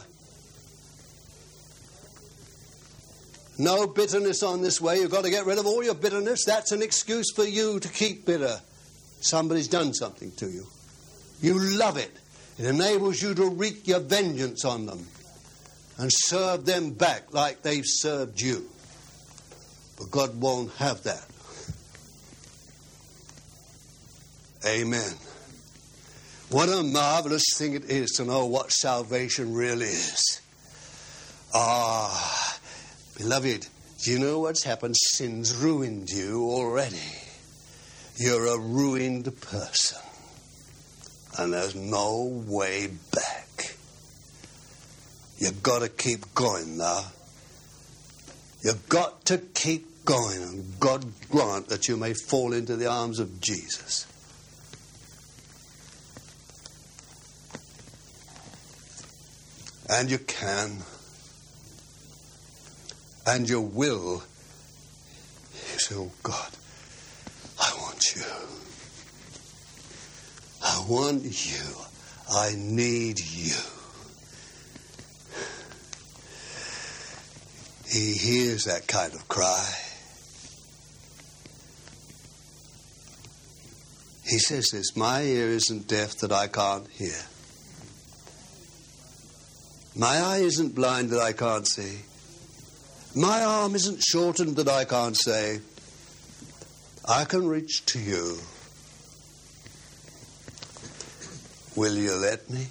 No bitterness on this way. You've got to get rid of all your bitterness. That's an excuse for you to keep bitter. Somebody's done something to you. You love it. It enables you to wreak your vengeance on them and serve them back like they've served you. But God won't have that. Amen. What a marvelous thing it is to know what salvation really is. Ah, beloved, do you know what's happened? Sin's ruined you already. You're a ruined person. And there's no way back. You've got to keep going now. You've got to keep going, and God grant that you may fall into the arms of Jesus. And you can. And you will. You say, oh God, I want you. I want you. I need you. He hears that kind of cry. He says this, my ear isn't deaf that I can't hear. My eye isn't blind that I can't see. My arm isn't shortened that I can't say, I can reach to you. Will you let me?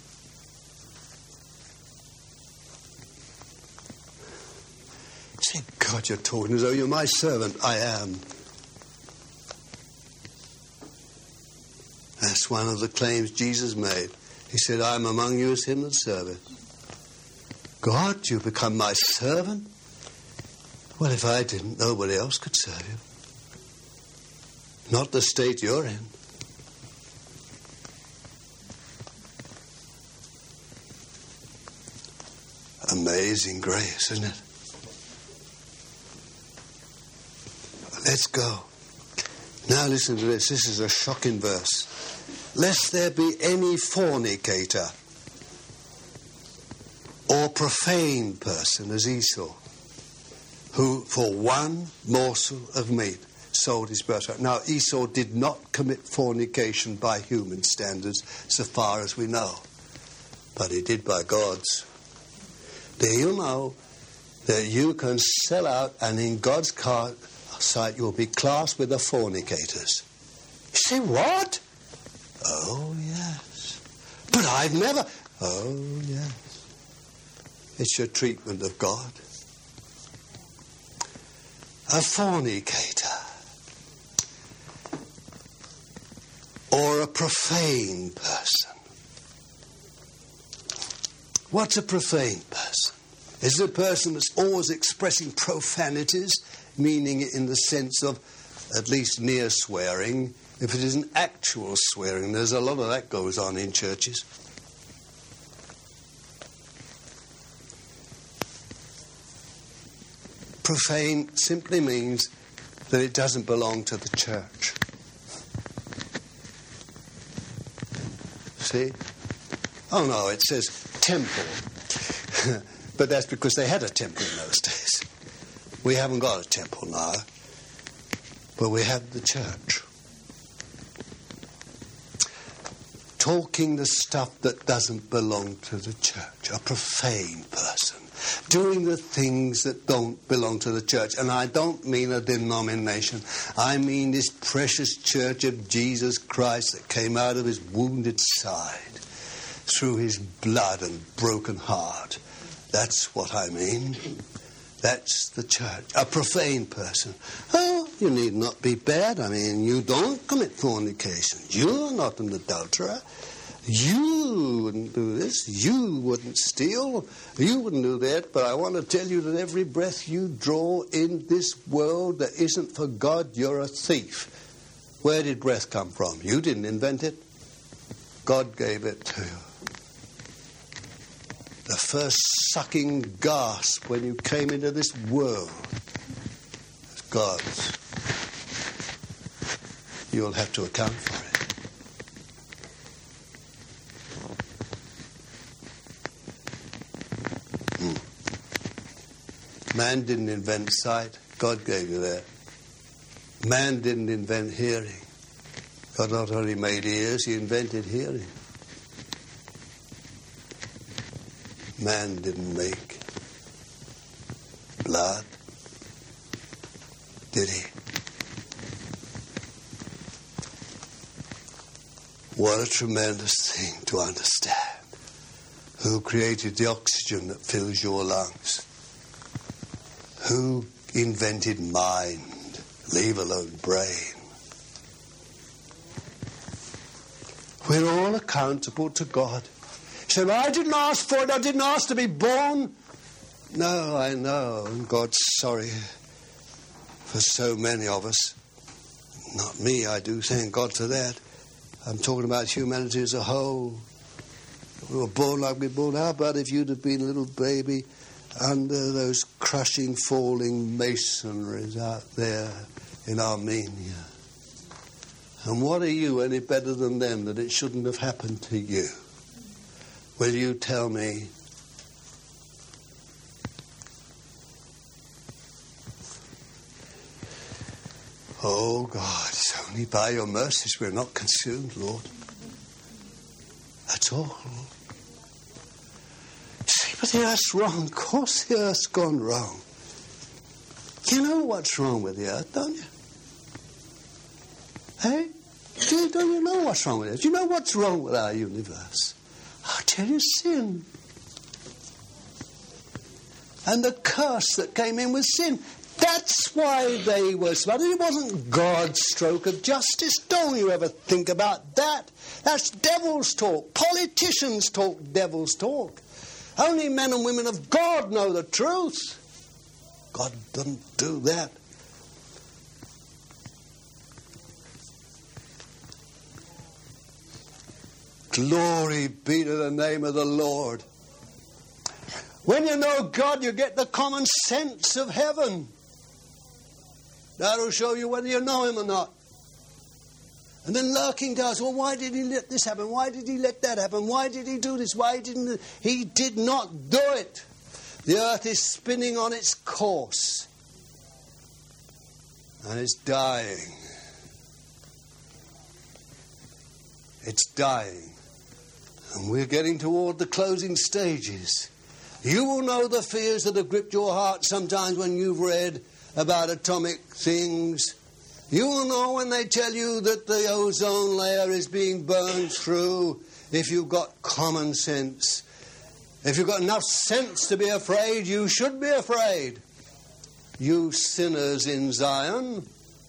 Say, God, you're talking as though you're my servant. I am. That's one of the claims Jesus made. He said, I am among you as him that serveth. God, you become my servant? Well, if I didn't, nobody else could serve you. Not the state you're in. Amazing grace, isn't it? Let's go. Now listen to this. This is a shocking verse. Lest there be any fornicator or profane person as Esau, who for one morsel of meat sold his birthright. Now, Esau did not commit fornication by human standards, so far as we know, but he did by God's. Do you know that you can sell out, and in God's sight you'll be classed with the fornicators? You say, what? Oh, yes. But I've never... Oh, yes. It's your treatment of God. A fornicator. Or a profane person. What's a profane person? Is it a person that's always expressing profanities, meaning it in the sense of at least near swearing? If it isn't actual swearing, there's a lot of that goes on in churches. Profane simply means that it doesn't belong to the church. See? Oh no, it says temple. But that's because they had a temple in those days. We haven't got a temple now, but we have the church. Talking the stuff that doesn't belong to the church. A profane person. Doing the things that don't belong to the church. And I don't mean a denomination. I mean this precious church of Jesus Christ that came out of his wounded side through his blood and broken heart. That's what I mean. That's the church. A profane person. Oh, you need not be bad. I mean, you don't commit fornication. You're not an adulterer. You wouldn't do this. You wouldn't steal. You wouldn't do that. But I want to tell you that every breath you draw in this world that isn't for God, you're a thief. Where did breath come from? You didn't invent it. God gave it to you. The first sucking gasp when you came into this world was God's. You'll have to account for it. Hmm. Man didn't invent sight. God gave you that. Man didn't invent hearing. God not only made ears, he invented hearing. Man didn't make blood, did he? What a tremendous thing to understand. Who created the oxygen that fills your lungs? Who invented mind, leave alone brain? We're all accountable to God. So I didn't ask for it. I didn't ask to be born. No, I know. And God's sorry for so many of us. Not me, I do thank God for that. I'm talking about humanity as a whole. We were born like we were born. How about if you'd have been a little baby under those crushing, falling masonries out there in Armenia? And what are you any better than them that it shouldn't have happened to you? Will you tell me? Oh, God, it's only by your mercies we're not consumed, Lord. That's all. See, but the earth's wrong. Of course the earth's gone wrong. You know what's wrong with the earth, don't you? Hey? Do you, don't you know what's wrong with it? Do you know what's wrong with our universe? I'll tell you, sin. And the curse that came in with sin. That's why they were smothered. It wasn't God's stroke of justice. Don't you ever think about that. That's devil's talk. Politicians talk devil's talk. Only men and women of God know the truth. God doesn't do that. Glory be to the name of the Lord. When you know God, you get the common sense of heaven. That'll show you whether you know him or not. And then lurking doubts, well, why did he let this happen? Why did he let that happen? Why did he do this? Why didn't he? He did not do it. The earth is spinning on its course. And it's dying. It's dying. And we're getting toward the closing stages. You will know the fears that have gripped your heart sometimes when you've read about atomic things. You will know when they tell you that the ozone layer is being burned through if you've got common sense. If you've got enough sense to be afraid, you should be afraid. You sinners in Zion.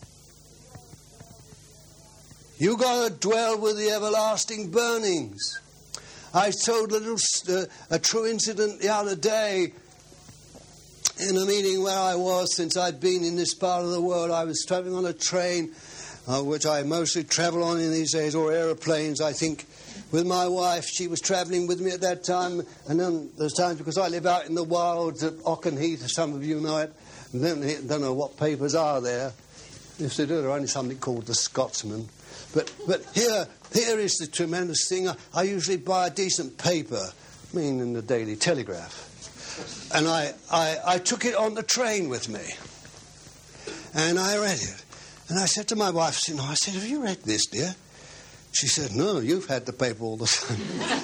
You got to dwell with the everlasting burnings. I told a little uh, a true incident the other day in a meeting where I was since I'd been in this part of the world. I was travelling on a train, uh, which I mostly travel on in these days, or aeroplanes, I think, with my wife. She was travelling with me at that time, and then there's times, because I live out in the wilds at Auchenheath, some of you know it, and then I don't know what papers are there. If they do, there are only something called The Scotsman. But but here here is the tremendous thing. I, I usually buy a decent paper, I mean in the Daily Telegraph. And I, I, I took it on the train with me. And I read it. And I said to my wife, you know, I said, have you read this, dear? She said, no, you've had the paper all the time.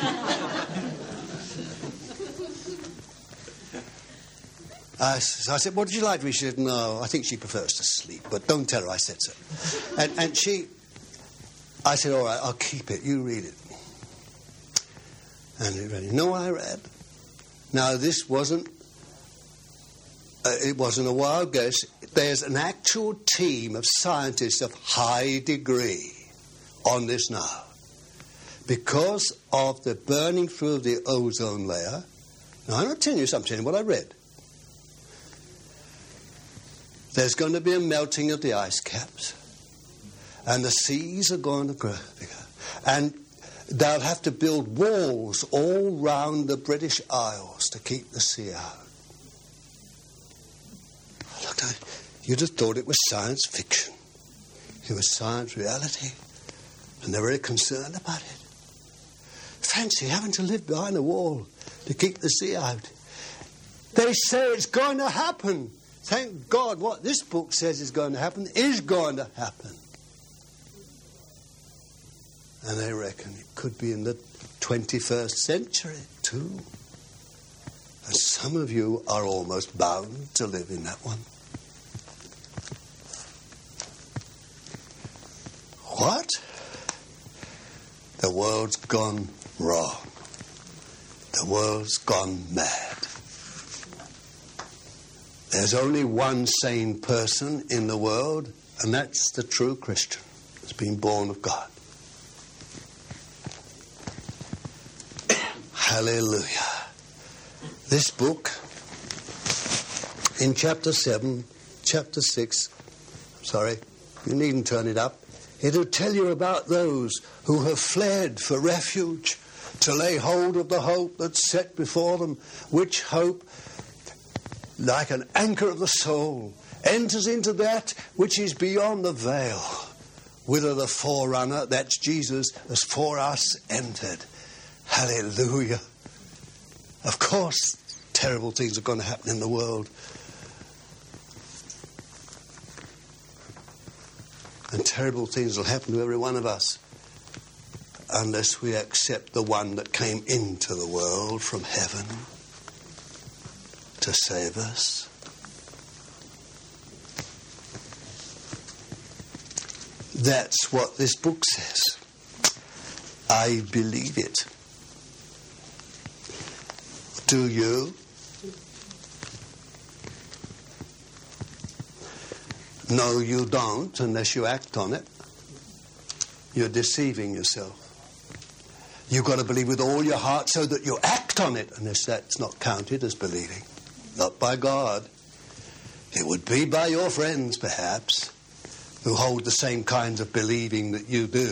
I, I said, what did you like to read? She said, no, I think she prefers to sleep, but don't tell her I said so. And, and she, I said, all right, I'll keep it. You read it. And he read it. You know what I read? Now, this wasn't, uh, it wasn't a wild guess. There's an actual team of scientists of high degree on this now. Because of the burning through of the ozone layer. Now, I'm not telling you something, I'm telling you what I read. There's going to be a melting of the ice caps. And the seas are going to grow bigger. And they'll have to build walls all round the British Isles to keep the sea out. Look, you'd have thought it was science fiction. It was science reality. And they're very concerned about it. Fancy having to live behind a wall to keep the sea out. They say it's going to happen. Thank God what this book says is going to happen is going to happen. And they reckon it could be in the twenty-first century, too. And some of you are almost bound to live in that one. What? The world's gone wrong. The world's gone mad. There's only one sane person in the world, and that's the true Christian that's been born of God. Hallelujah. This book, in chapter seven, chapter six, sorry, you needn't turn it up. It'll tell you about those who have fled for refuge to lay hold of the hope that's set before them, which hope, like an anchor of the soul, enters into that which is beyond the veil, whither the forerunner, that's Jesus, has for us entered. Hallelujah. Of course, terrible things are going to happen in the world. And terrible things will happen to every one of us unless we accept the one that came into the world from heaven to save us. That's what this book says. I believe it. Do you? No, you don't, unless you act on it. You're deceiving yourself. You've got to believe with all your heart so that you act on it, unless that's not counted as believing. Not by God. It would be by your friends, perhaps, who hold the same kinds of believing that you do.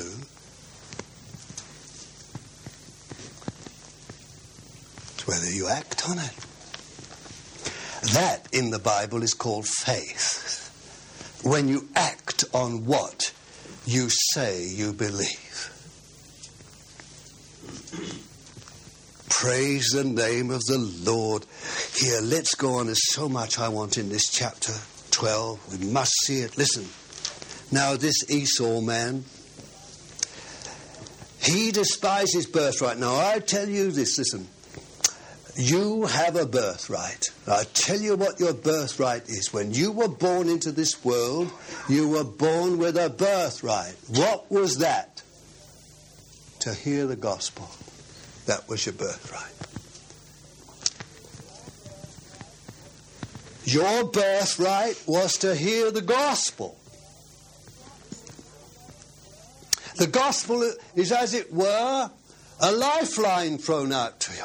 It's whether you act on it. That, in the Bible, is called faith. When you act on what you say you believe. Praise the name of the Lord. Here, let's go on. There's so much I want in this chapter twelve. We must see it. Listen. Now, this Esau man, he despised his birthright. Now, I tell you this, listen. You have a birthright. I tell you what your birthright is. When you were born into this world, you were born with a birthright. What was that? To hear the gospel. That was your birthright. Your birthright was to hear the gospel. The gospel is, as it were, a lifeline thrown out to you.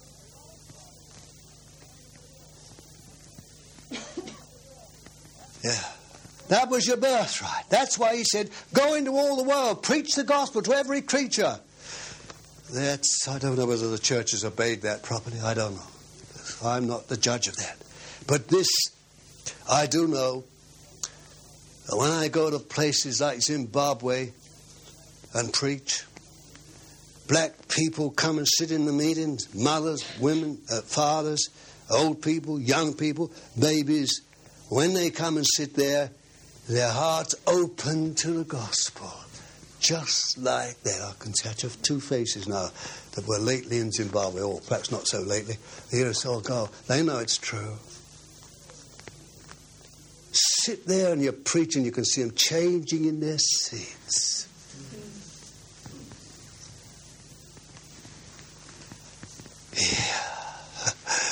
Yeah. That was your birthright. That's why he said, go into all the world, preach the gospel to every creature. That's, I don't know whether the church has obeyed that properly. I don't know. I'm not the judge of that. But this, I do know, that when I go to places like Zimbabwe and preach, black people come and sit in the meetings, mothers, women, uh, fathers, old people, young people, babies. When they come and sit there, their hearts open to the gospel. Just like that. I can catch of two faces now that were lately in Zimbabwe, or perhaps not so lately. They hear us all go. They know it's true. Sit there and you're preaching, you can see them changing in their seats. Yeah.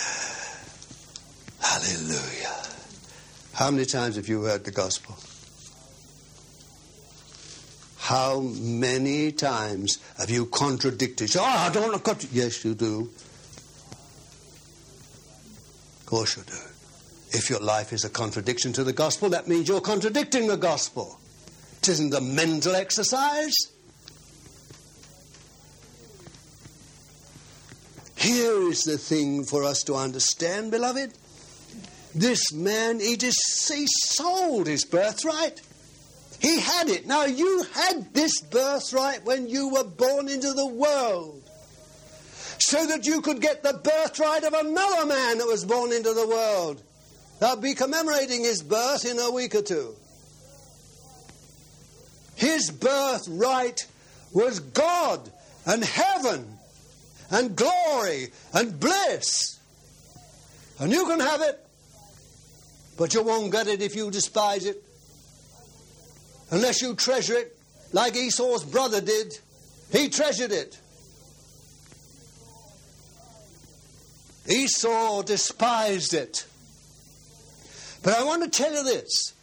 Hallelujah. How many times have you heard the gospel? How many times have you contradicted? Oh, I don't want to contradict. Yes, you do. Of course you do. If your life is a contradiction to the gospel, that means you're contradicting the gospel. It isn't a mental exercise. Here is the thing for us to understand, beloved. This man, he just he sold his birthright. He had it. Now, you had this birthright when you were born into the world, so that you could get the birthright of another man that was born into the world. I'll be commemorating his birth in a week or two. His birthright was God and heaven and glory and bliss. And you can have it, but you won't get it if you despise it. Unless you treasure it like Esau's brother did. He treasured it. Esau despised it. But I want to tell you this.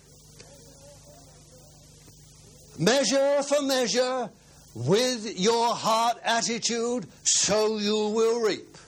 Measure for measure with your heart attitude, so you will reap.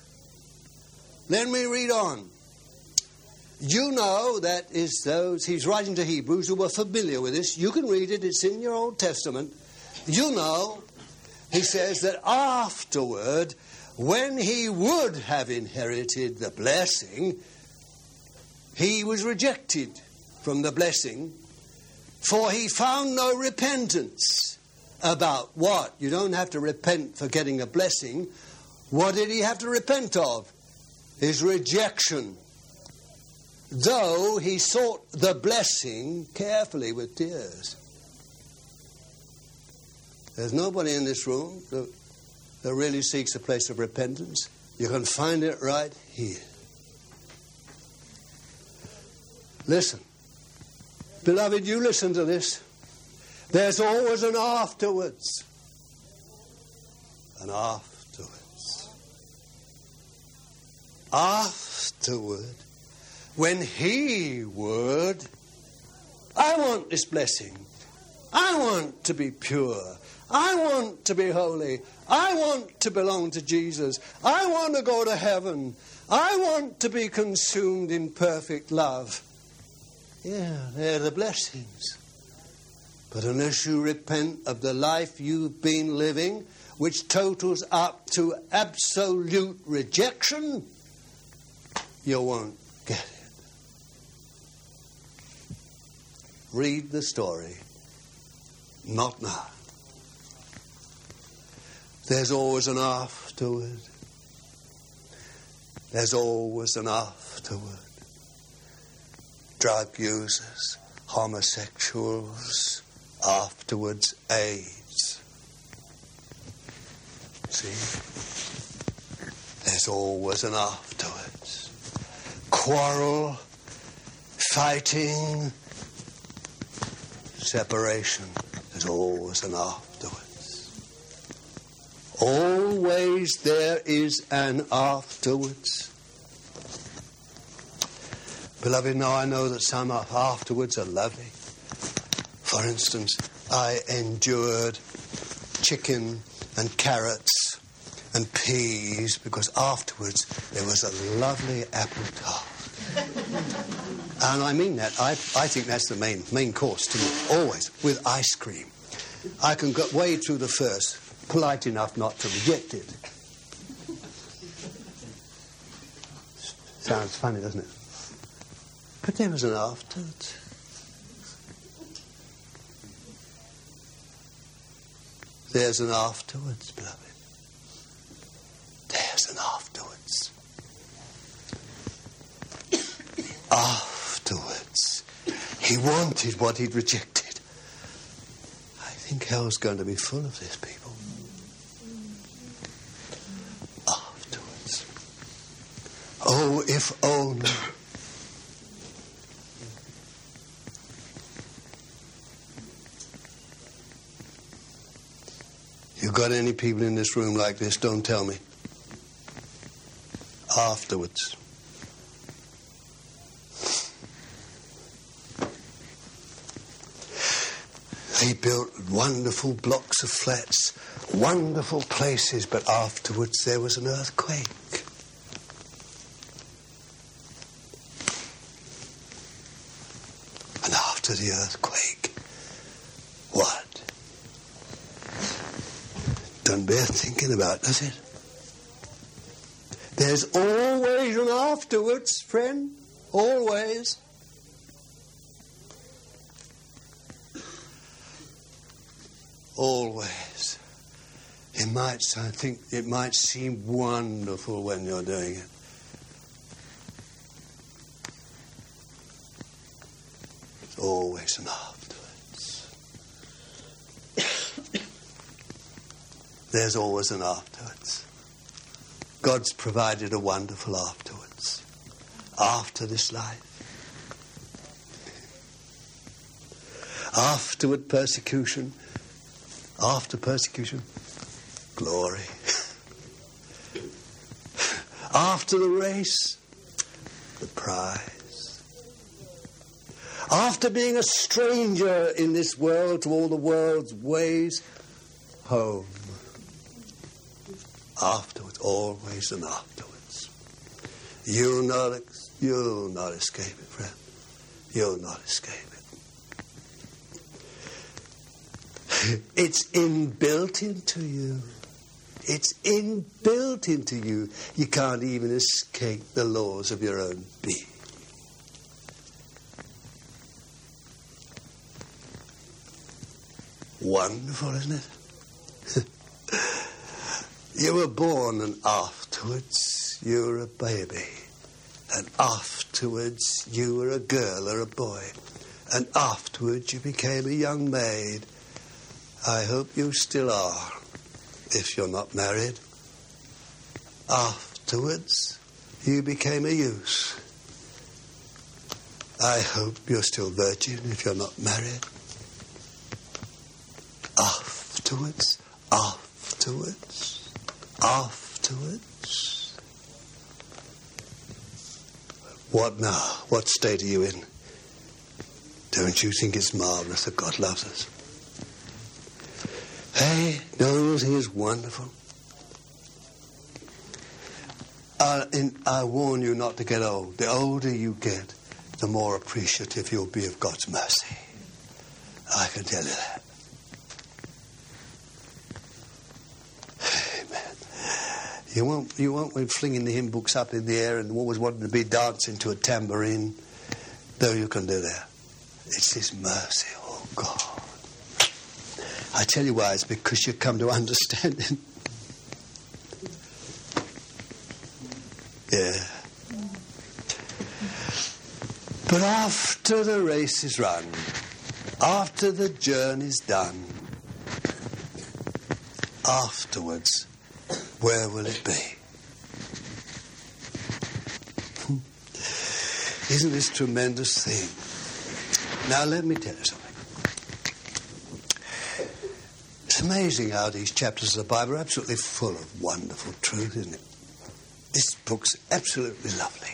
Let me read on. You know that is those, he's writing to Hebrews who were familiar with this. You can read it, it's in your Old Testament. You know, he says that afterward, when he would have inherited the blessing, he was rejected from the blessing, for he found no repentance. About what? You don't have to repent for getting a blessing. What did he have to repent of? His rejection. Though he sought the blessing carefully with tears. There's nobody in this room that, that really seeks a place of repentance. You can find it right here. Listen. Beloved, you listen to this. There's always an afterwards. An afterwards. Afterward. When he would, I want this blessing. I want to be pure. I want to be holy. I want to belong to Jesus. I want to go to heaven. I want to be consumed in perfect love. Yeah, they're the blessings. But unless you repent of the life you've been living, which totals up to absolute rejection, you won't get it. Read the story. Not now. There's always an afterward. There's always an afterward. Drug users, homosexuals, afterwards AIDS. See? There's always an afterwards. Quarrel, fighting, separation. There's always an afterwards. Always there is an afterwards. Beloved, now I know that some afterwards are lovely. For instance, I endured chicken and carrots and peas because afterwards there was a lovely apple tart. And I mean that. I, I think that's the main main course to me, always, with ice cream. I can get way through the first, polite enough not to reject it. Sounds funny, doesn't it? But there was an afterwards. There's an afterwards, beloved. There's an afterwards. Afterwards. He wanted what he'd rejected. I think hell's going to be full of this, people. Afterwards. Oh, if only. You got any people in this room like this? Don't tell me. Afterwards. They built wonderful blocks of flats, wonderful places, but afterwards there was an earthquake. And after the earthquake, what? Don't bear thinking about, does it? There's always an afterwards, friend. Always. Always. It might, I think, it might seem wonderful when you're doing it. There's always an afterwards. There's always an afterwards. God's provided a wonderful afterwards. After this life. Afterward persecution. After persecution, glory. After the race, the prize. After being a stranger in this world to all the world's ways, home. Afterwards, always and afterwards. You'll not, you'll not escape it, friend. You'll not escape it. It's inbuilt into you. It's inbuilt into you. You can't even escape the laws of your own being. Wonderful, isn't it? You were born and afterwards you were a baby. And afterwards you were a girl or a boy. And afterwards you became a young maid. I hope you still are, if you're not married. Afterwards you became a youth. I hope you're still virgin if you're not married. Afterwards, afterwards, afterwards. What now? What state are you in? Don't you think it's marvelous that God loves us? Hey, don't you think it's wonderful? I, in, I warn you not to get old. The older you get, the more appreciative you'll be of God's mercy. I can tell you that. You won't, you won't be flinging the hymn books up in the air and always wanting to be dancing to a tambourine, though you can do that. It's His mercy, oh God. I tell you why, it's because you come to understand Him. Yeah. But after the race is run, after the journey's done, afterwards, where will it be? Isn't this a tremendous thing? Now, let me tell you something. It's amazing how these chapters of the Bible are absolutely full of wonderful truth, isn't it? This book's absolutely lovely.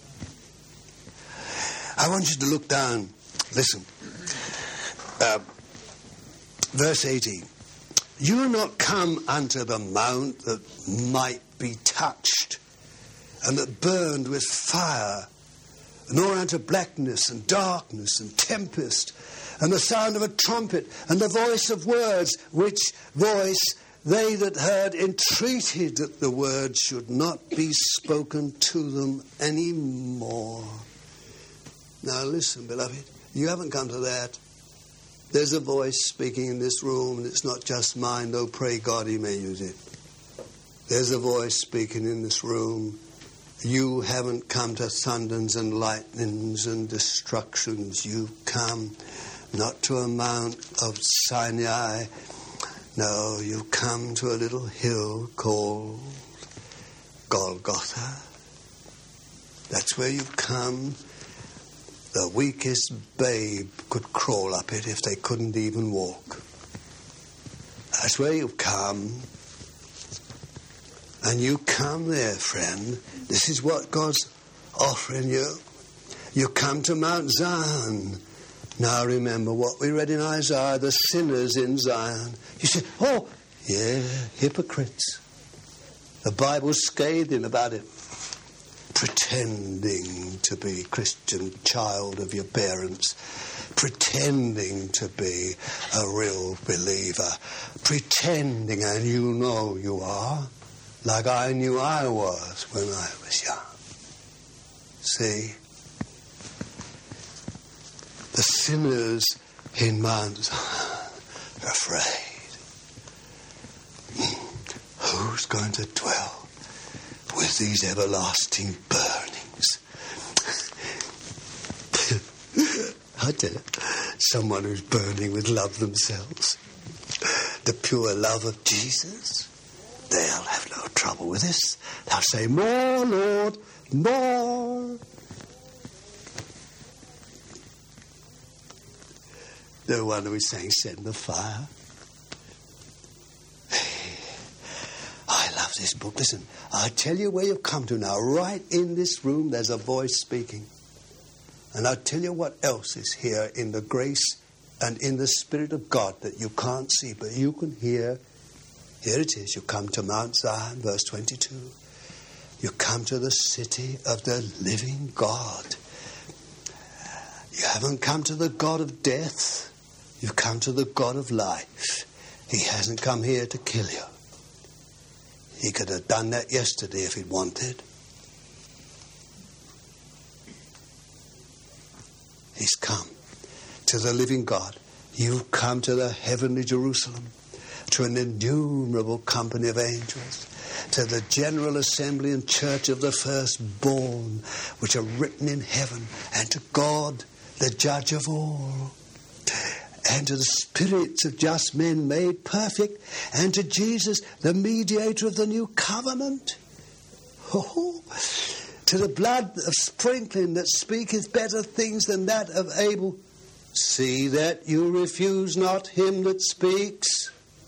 I want you to look down. Listen. Uh, verse eighteen. You are not come unto the mount that might be touched, and that burned with fire, nor unto blackness and darkness and tempest, and the sound of a trumpet, and the voice of words, which voice they that heard entreated that the word should not be spoken to them any more. Now listen, beloved, you haven't come to that. There's a voice speaking in this room, and it's not just mine, though pray God He may use it. There's a voice speaking in this room. You haven't come to thunders and lightnings and destructions. You've come not to a mount of Sinai. No, you've come to a little hill called Golgotha. That's where you've come. The weakest babe could crawl up it if they couldn't even walk. That's where you've come. And you come there, friend. This is what God's offering you. You come to Mount Zion. Now remember what we read in Isaiah, the sinners in Zion. You say, oh, yeah, hypocrites. The Bible's scathing about it. Pretending to be Christian child of your parents, pretending to be a real believer, pretending, and you know you are, like I knew I was when I was young. See? The sinners in Mount Zion are afraid. Who's going to dwell with these everlasting burnings? I tell you, someone who's burning with love themselves, the pure love of Jesus, they'll have no trouble with this. They'll say, more, Lord, more. No wonder we sang, send the fire. I love this book. Listen, I tell you where you've come to now. Right in this room, there's a voice speaking. And I'll tell you what else is here in the grace and in the Spirit of God that you can't see, but you can hear. Here it is. You come to Mount Zion, verse twenty-two. You come to the city of the living God. You haven't come to the God of death. You've come to the God of life. He hasn't come here to kill you. He could have done that yesterday if he'd wanted. He's come to the living God. You've come to the heavenly Jerusalem, to an innumerable company of angels, to the general assembly and church of the firstborn, which are written in heaven, and to God, the judge of all, and to the spirits of just men made perfect, and to Jesus, the mediator of the new covenant. Oh, to the blood of sprinkling that speaketh better things than that of Abel. See that you refuse not him that speaks.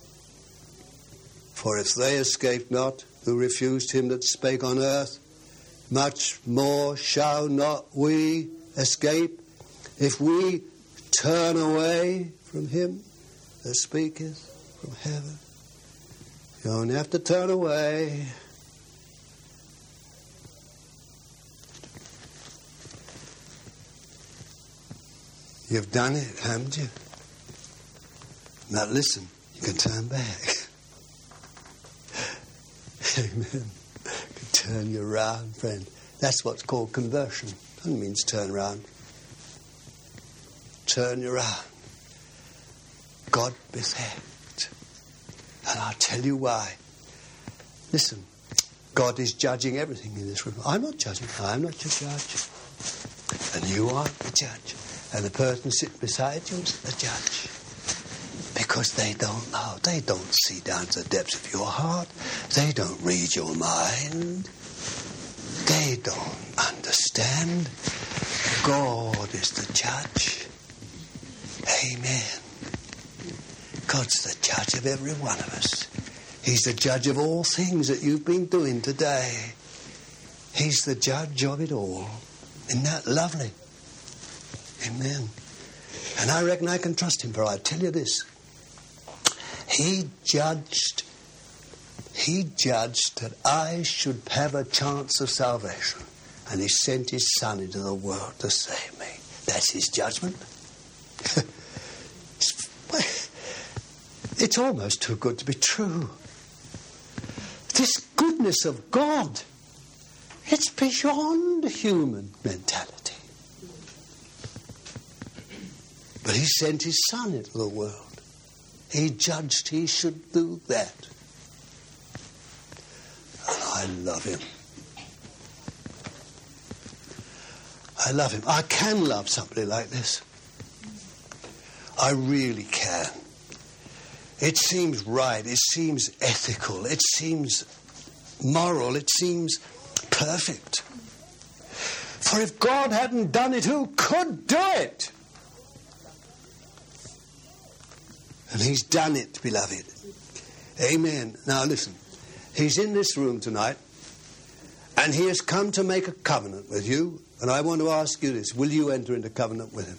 For if they escaped not who refused him that spake on earth, much more shall not we escape if we turn away from him that speaketh from heaven. You don't have to turn away. You've done it, haven't you? Now listen, you can turn back. Amen. You can turn you around, friend. That's what's called conversion. Doesn't mean turn around. Turn you around. God be thanked. And I'll tell you why. Listen, God is judging everything in this room. I'm not judging. I'm not your judge. And you aren't the judge. And the person sitting beside you is the judge. Because they don't know. They don't see down to the depths of your heart. They don't read your mind. They don't understand. God is the judge. Amen. God's the judge of every one of us. He's the judge of all things that you've been doing today. He's the judge of it all. Isn't that lovely? Amen. And I reckon I can trust him, for I tell you this. He judged, he judged that I should have a chance of salvation. And he sent his son into the world to save me. That's his judgment. It's almost too good to be true. This goodness of God, it's beyond human mentality. But he sent his son into the world. He judged he should do that. And I love him. I love him. I can love somebody like this. I really can. It seems right. It seems ethical. It seems moral. It seems perfect. For if God hadn't done it, who could do it? And he's done it, beloved. Amen. Now listen. He's in this room tonight, and he has come to make a covenant with you. And I want to ask you this. Will you enter into covenant with him?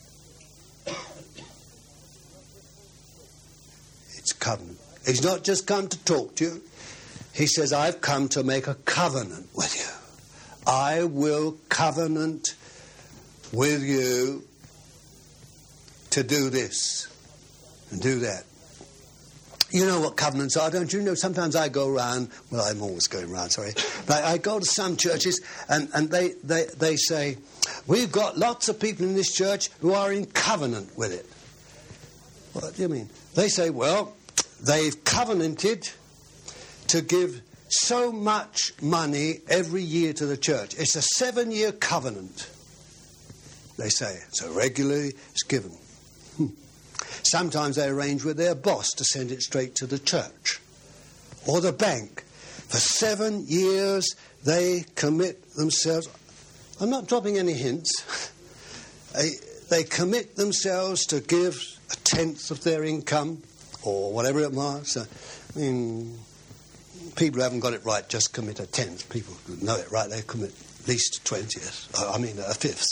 It's covenant. He's not just come to talk to you. He says, I've come to make a covenant with you. I will covenant with you to do this and do that. You know what covenants are, don't you? You know, sometimes I go around, well, I'm always going around, sorry, but I go to some churches and, and they, they, they say, we've got lots of people in this church who are in covenant with it. What do you mean? They say, well, they've covenanted to give so much money every year to the church. It's a seven-year covenant, they say. So regularly it's given. Sometimes they arrange with their boss to send it straight to the church or the bank. For seven years they commit themselves. I'm not dropping any hints. They, they commit themselves to give a tenth of their income or whatever it was. So, I mean, people who haven't got it right just commit a tenth. People who know it right, they commit at least a twentieth. I mean, a fifth.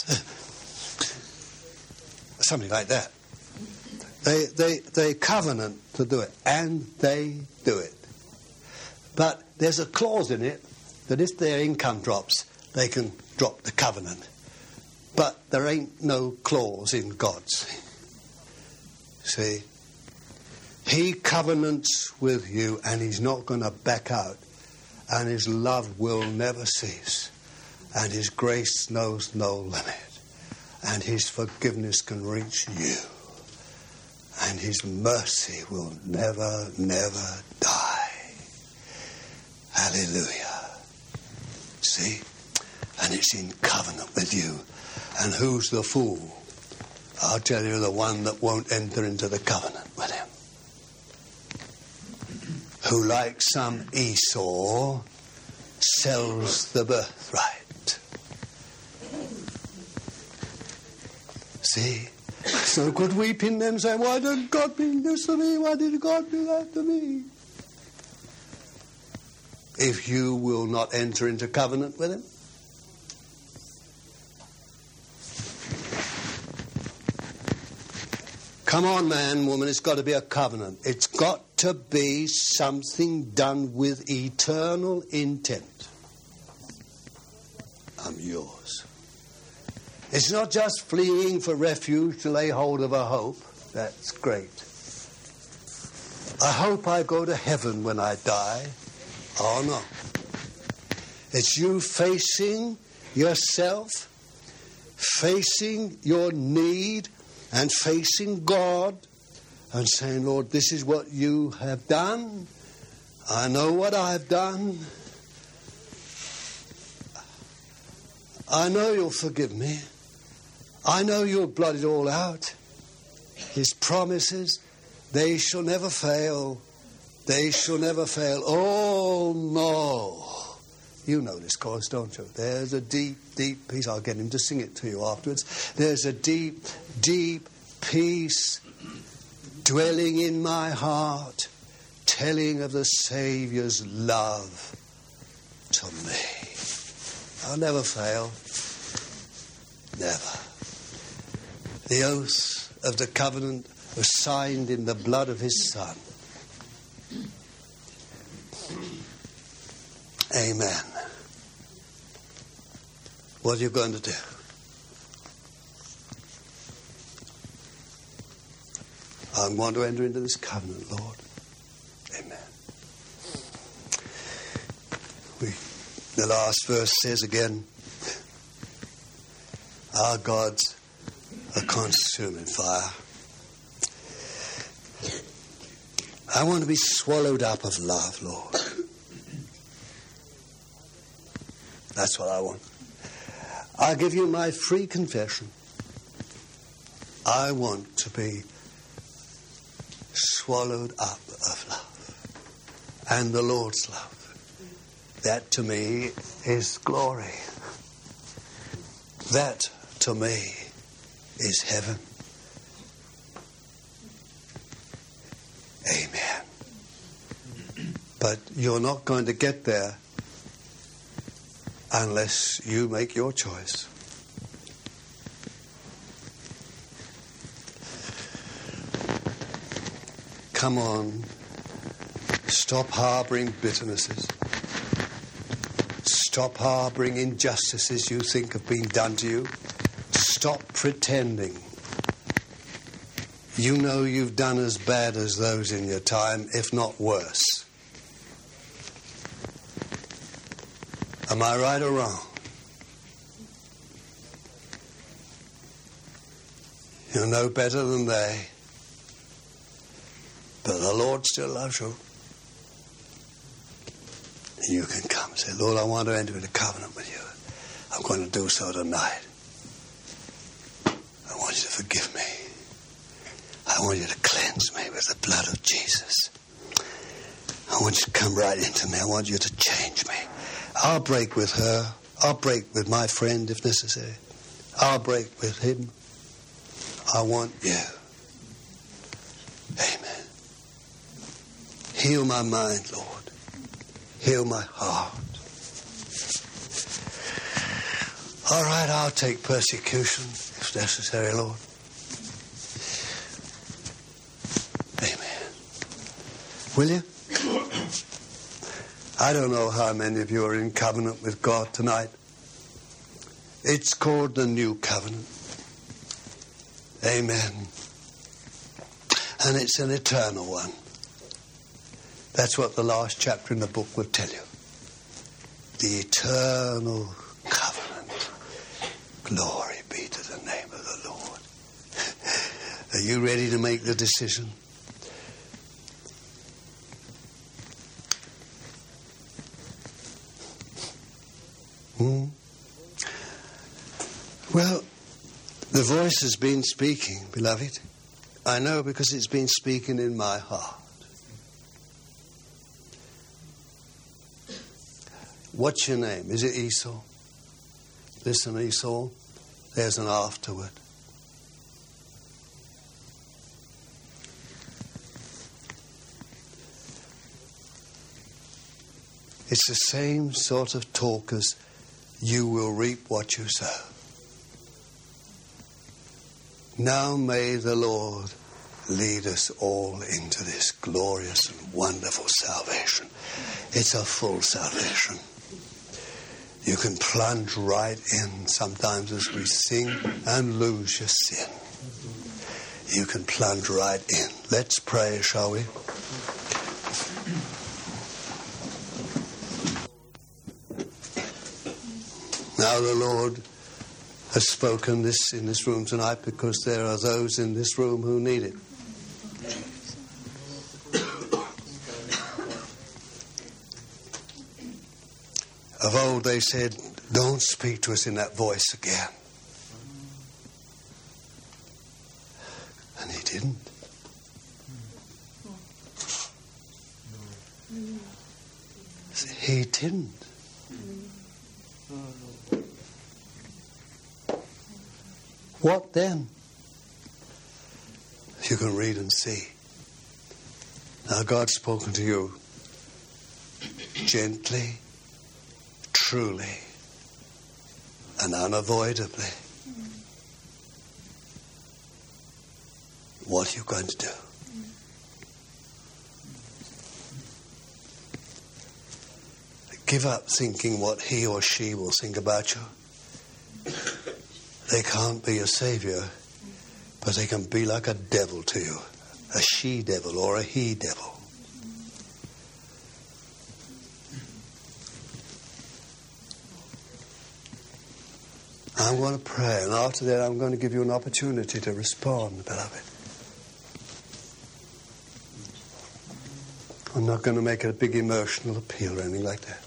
Something like that. They, they, they covenant to do it, and they do it. But there's a clause in it that if their income drops, they can drop the covenant. But there ain't no clause in God's. See? He covenants with you and he's not going to back out. And his love will never cease. And his grace knows no limit. And his forgiveness can reach you. And his mercy will never, never die. Hallelujah. See? And it's in covenant with you. And who's the fool? I'll tell you, the one that won't enter into the covenant with him. Who, like some Esau, sells the birthright. See? It's no good weeping then saying, why did God do this to me? Why did God do that to me? If you will not enter into covenant with him. Come on, man, woman, it's got to be a covenant. It's got to be something done with eternal intent. I'm yours. It's not just fleeing for refuge to lay hold of a hope. That's great. I hope I go to heaven when I die. Oh, no. It's you facing yourself, facing your need, and facing God and saying, Lord, this is what you have done. I know what I've done. I know you'll forgive me. I know you'll blot it all out. His promises, they shall never fail. They shall never fail. Oh, no. You know this chorus, don't you? There's a deep, deep peace. I'll get him to sing it to you afterwards. There's a deep, deep peace dwelling in my heart, telling of the Saviour's love to me. I'll never fail. Never. The oath of the covenant was signed in the blood of his Son. Amen. What are you going to do? I want to enter into this covenant, Lord. Amen. We, the last verse says again, our God's a consuming fire. I want to be swallowed up of love, Lord. That's what I want. I give you my free confession. I want to be swallowed up of love. And the Lord's love. That to me is glory. That to me is heaven. Amen. But you're not going to get there unless you make your choice. Come on. Stop harboring bitternesses. Stop harboring injustices you think have been done to you. Stop pretending. You know you've done as bad as those in your time, if not worse. Am I right or wrong? You're no better than they. But the Lord still loves you. And you can come and say, Lord, I want to enter into covenant with you. I'm going to do so tonight. I want you to forgive me. I want you to cleanse me with the blood of Jesus. I want you to come right into me. I want you to change me. I'll break with her. I'll break with my friend if necessary. I'll break with him. I want you. Amen. Heal my mind, Lord. Heal my heart. All right, I'll take persecution if necessary, Lord. Amen. Will you? I don't know how many of you are in covenant with God tonight. It's called the New Covenant. Amen. And it's an eternal one. That's what the last chapter in the book will tell you. The eternal covenant. Glory be to the name of the Lord. Are you ready to make the decision? Hmm? Well, the voice has been speaking, beloved. I know because it's been speaking in my heart. What's your name? Is it Esau? Listen, Esau, there's an afterward. It's the same sort of talk as you will reap what you sow. Now may the Lord lead us all into this glorious and wonderful salvation. It's a full salvation. You can plunge right in sometimes as we sing and lose your sin. You can plunge right in. Let's pray, shall we? Now the Lord has spoken this in this room tonight because there are those in this room who need it. Of old they said, don't speak to us in that voice again. And he didn't. He didn't. What then? You can read and see. Now God's spoken to you gently, truly, and unavoidably. What are you going to do? Give up thinking what he or she will think about you. They can't be a savior, but they can be like a devil to you. A she-devil or a he-devil. I'm going to pray, and after that I'm going to give you an opportunity to respond, beloved. I'm not going to make a big emotional appeal or anything like that.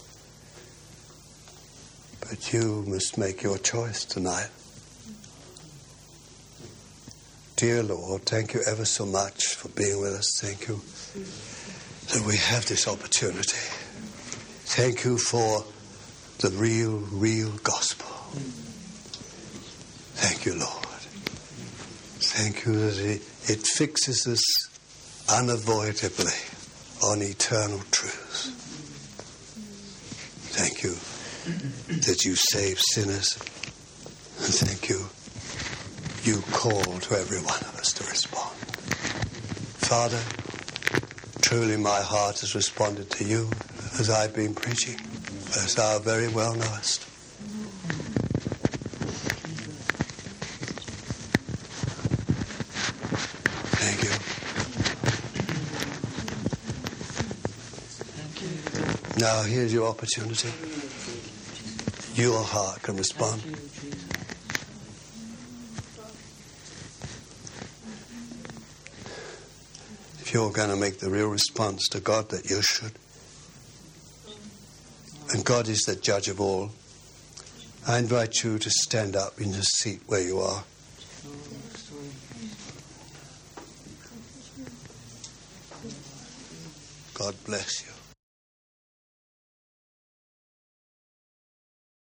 But you must make your choice tonight. Dear Lord, thank you ever so much for being with us. Thank you that we have this opportunity. Thank you for the real, real gospel. Thank you, Lord. Thank you that it, it fixes us unavoidably on eternal truth. Thank you that you save sinners. And thank you, you call to every one of us to respond. Father, truly my heart has responded to you as I've been preaching, as thou very well knowest. Thank you. Now here's your opportunity. Your heart can respond. If you're going to make the real response to God that you should, and God is the judge of all, I invite you to stand up in your seat where you are. God bless you.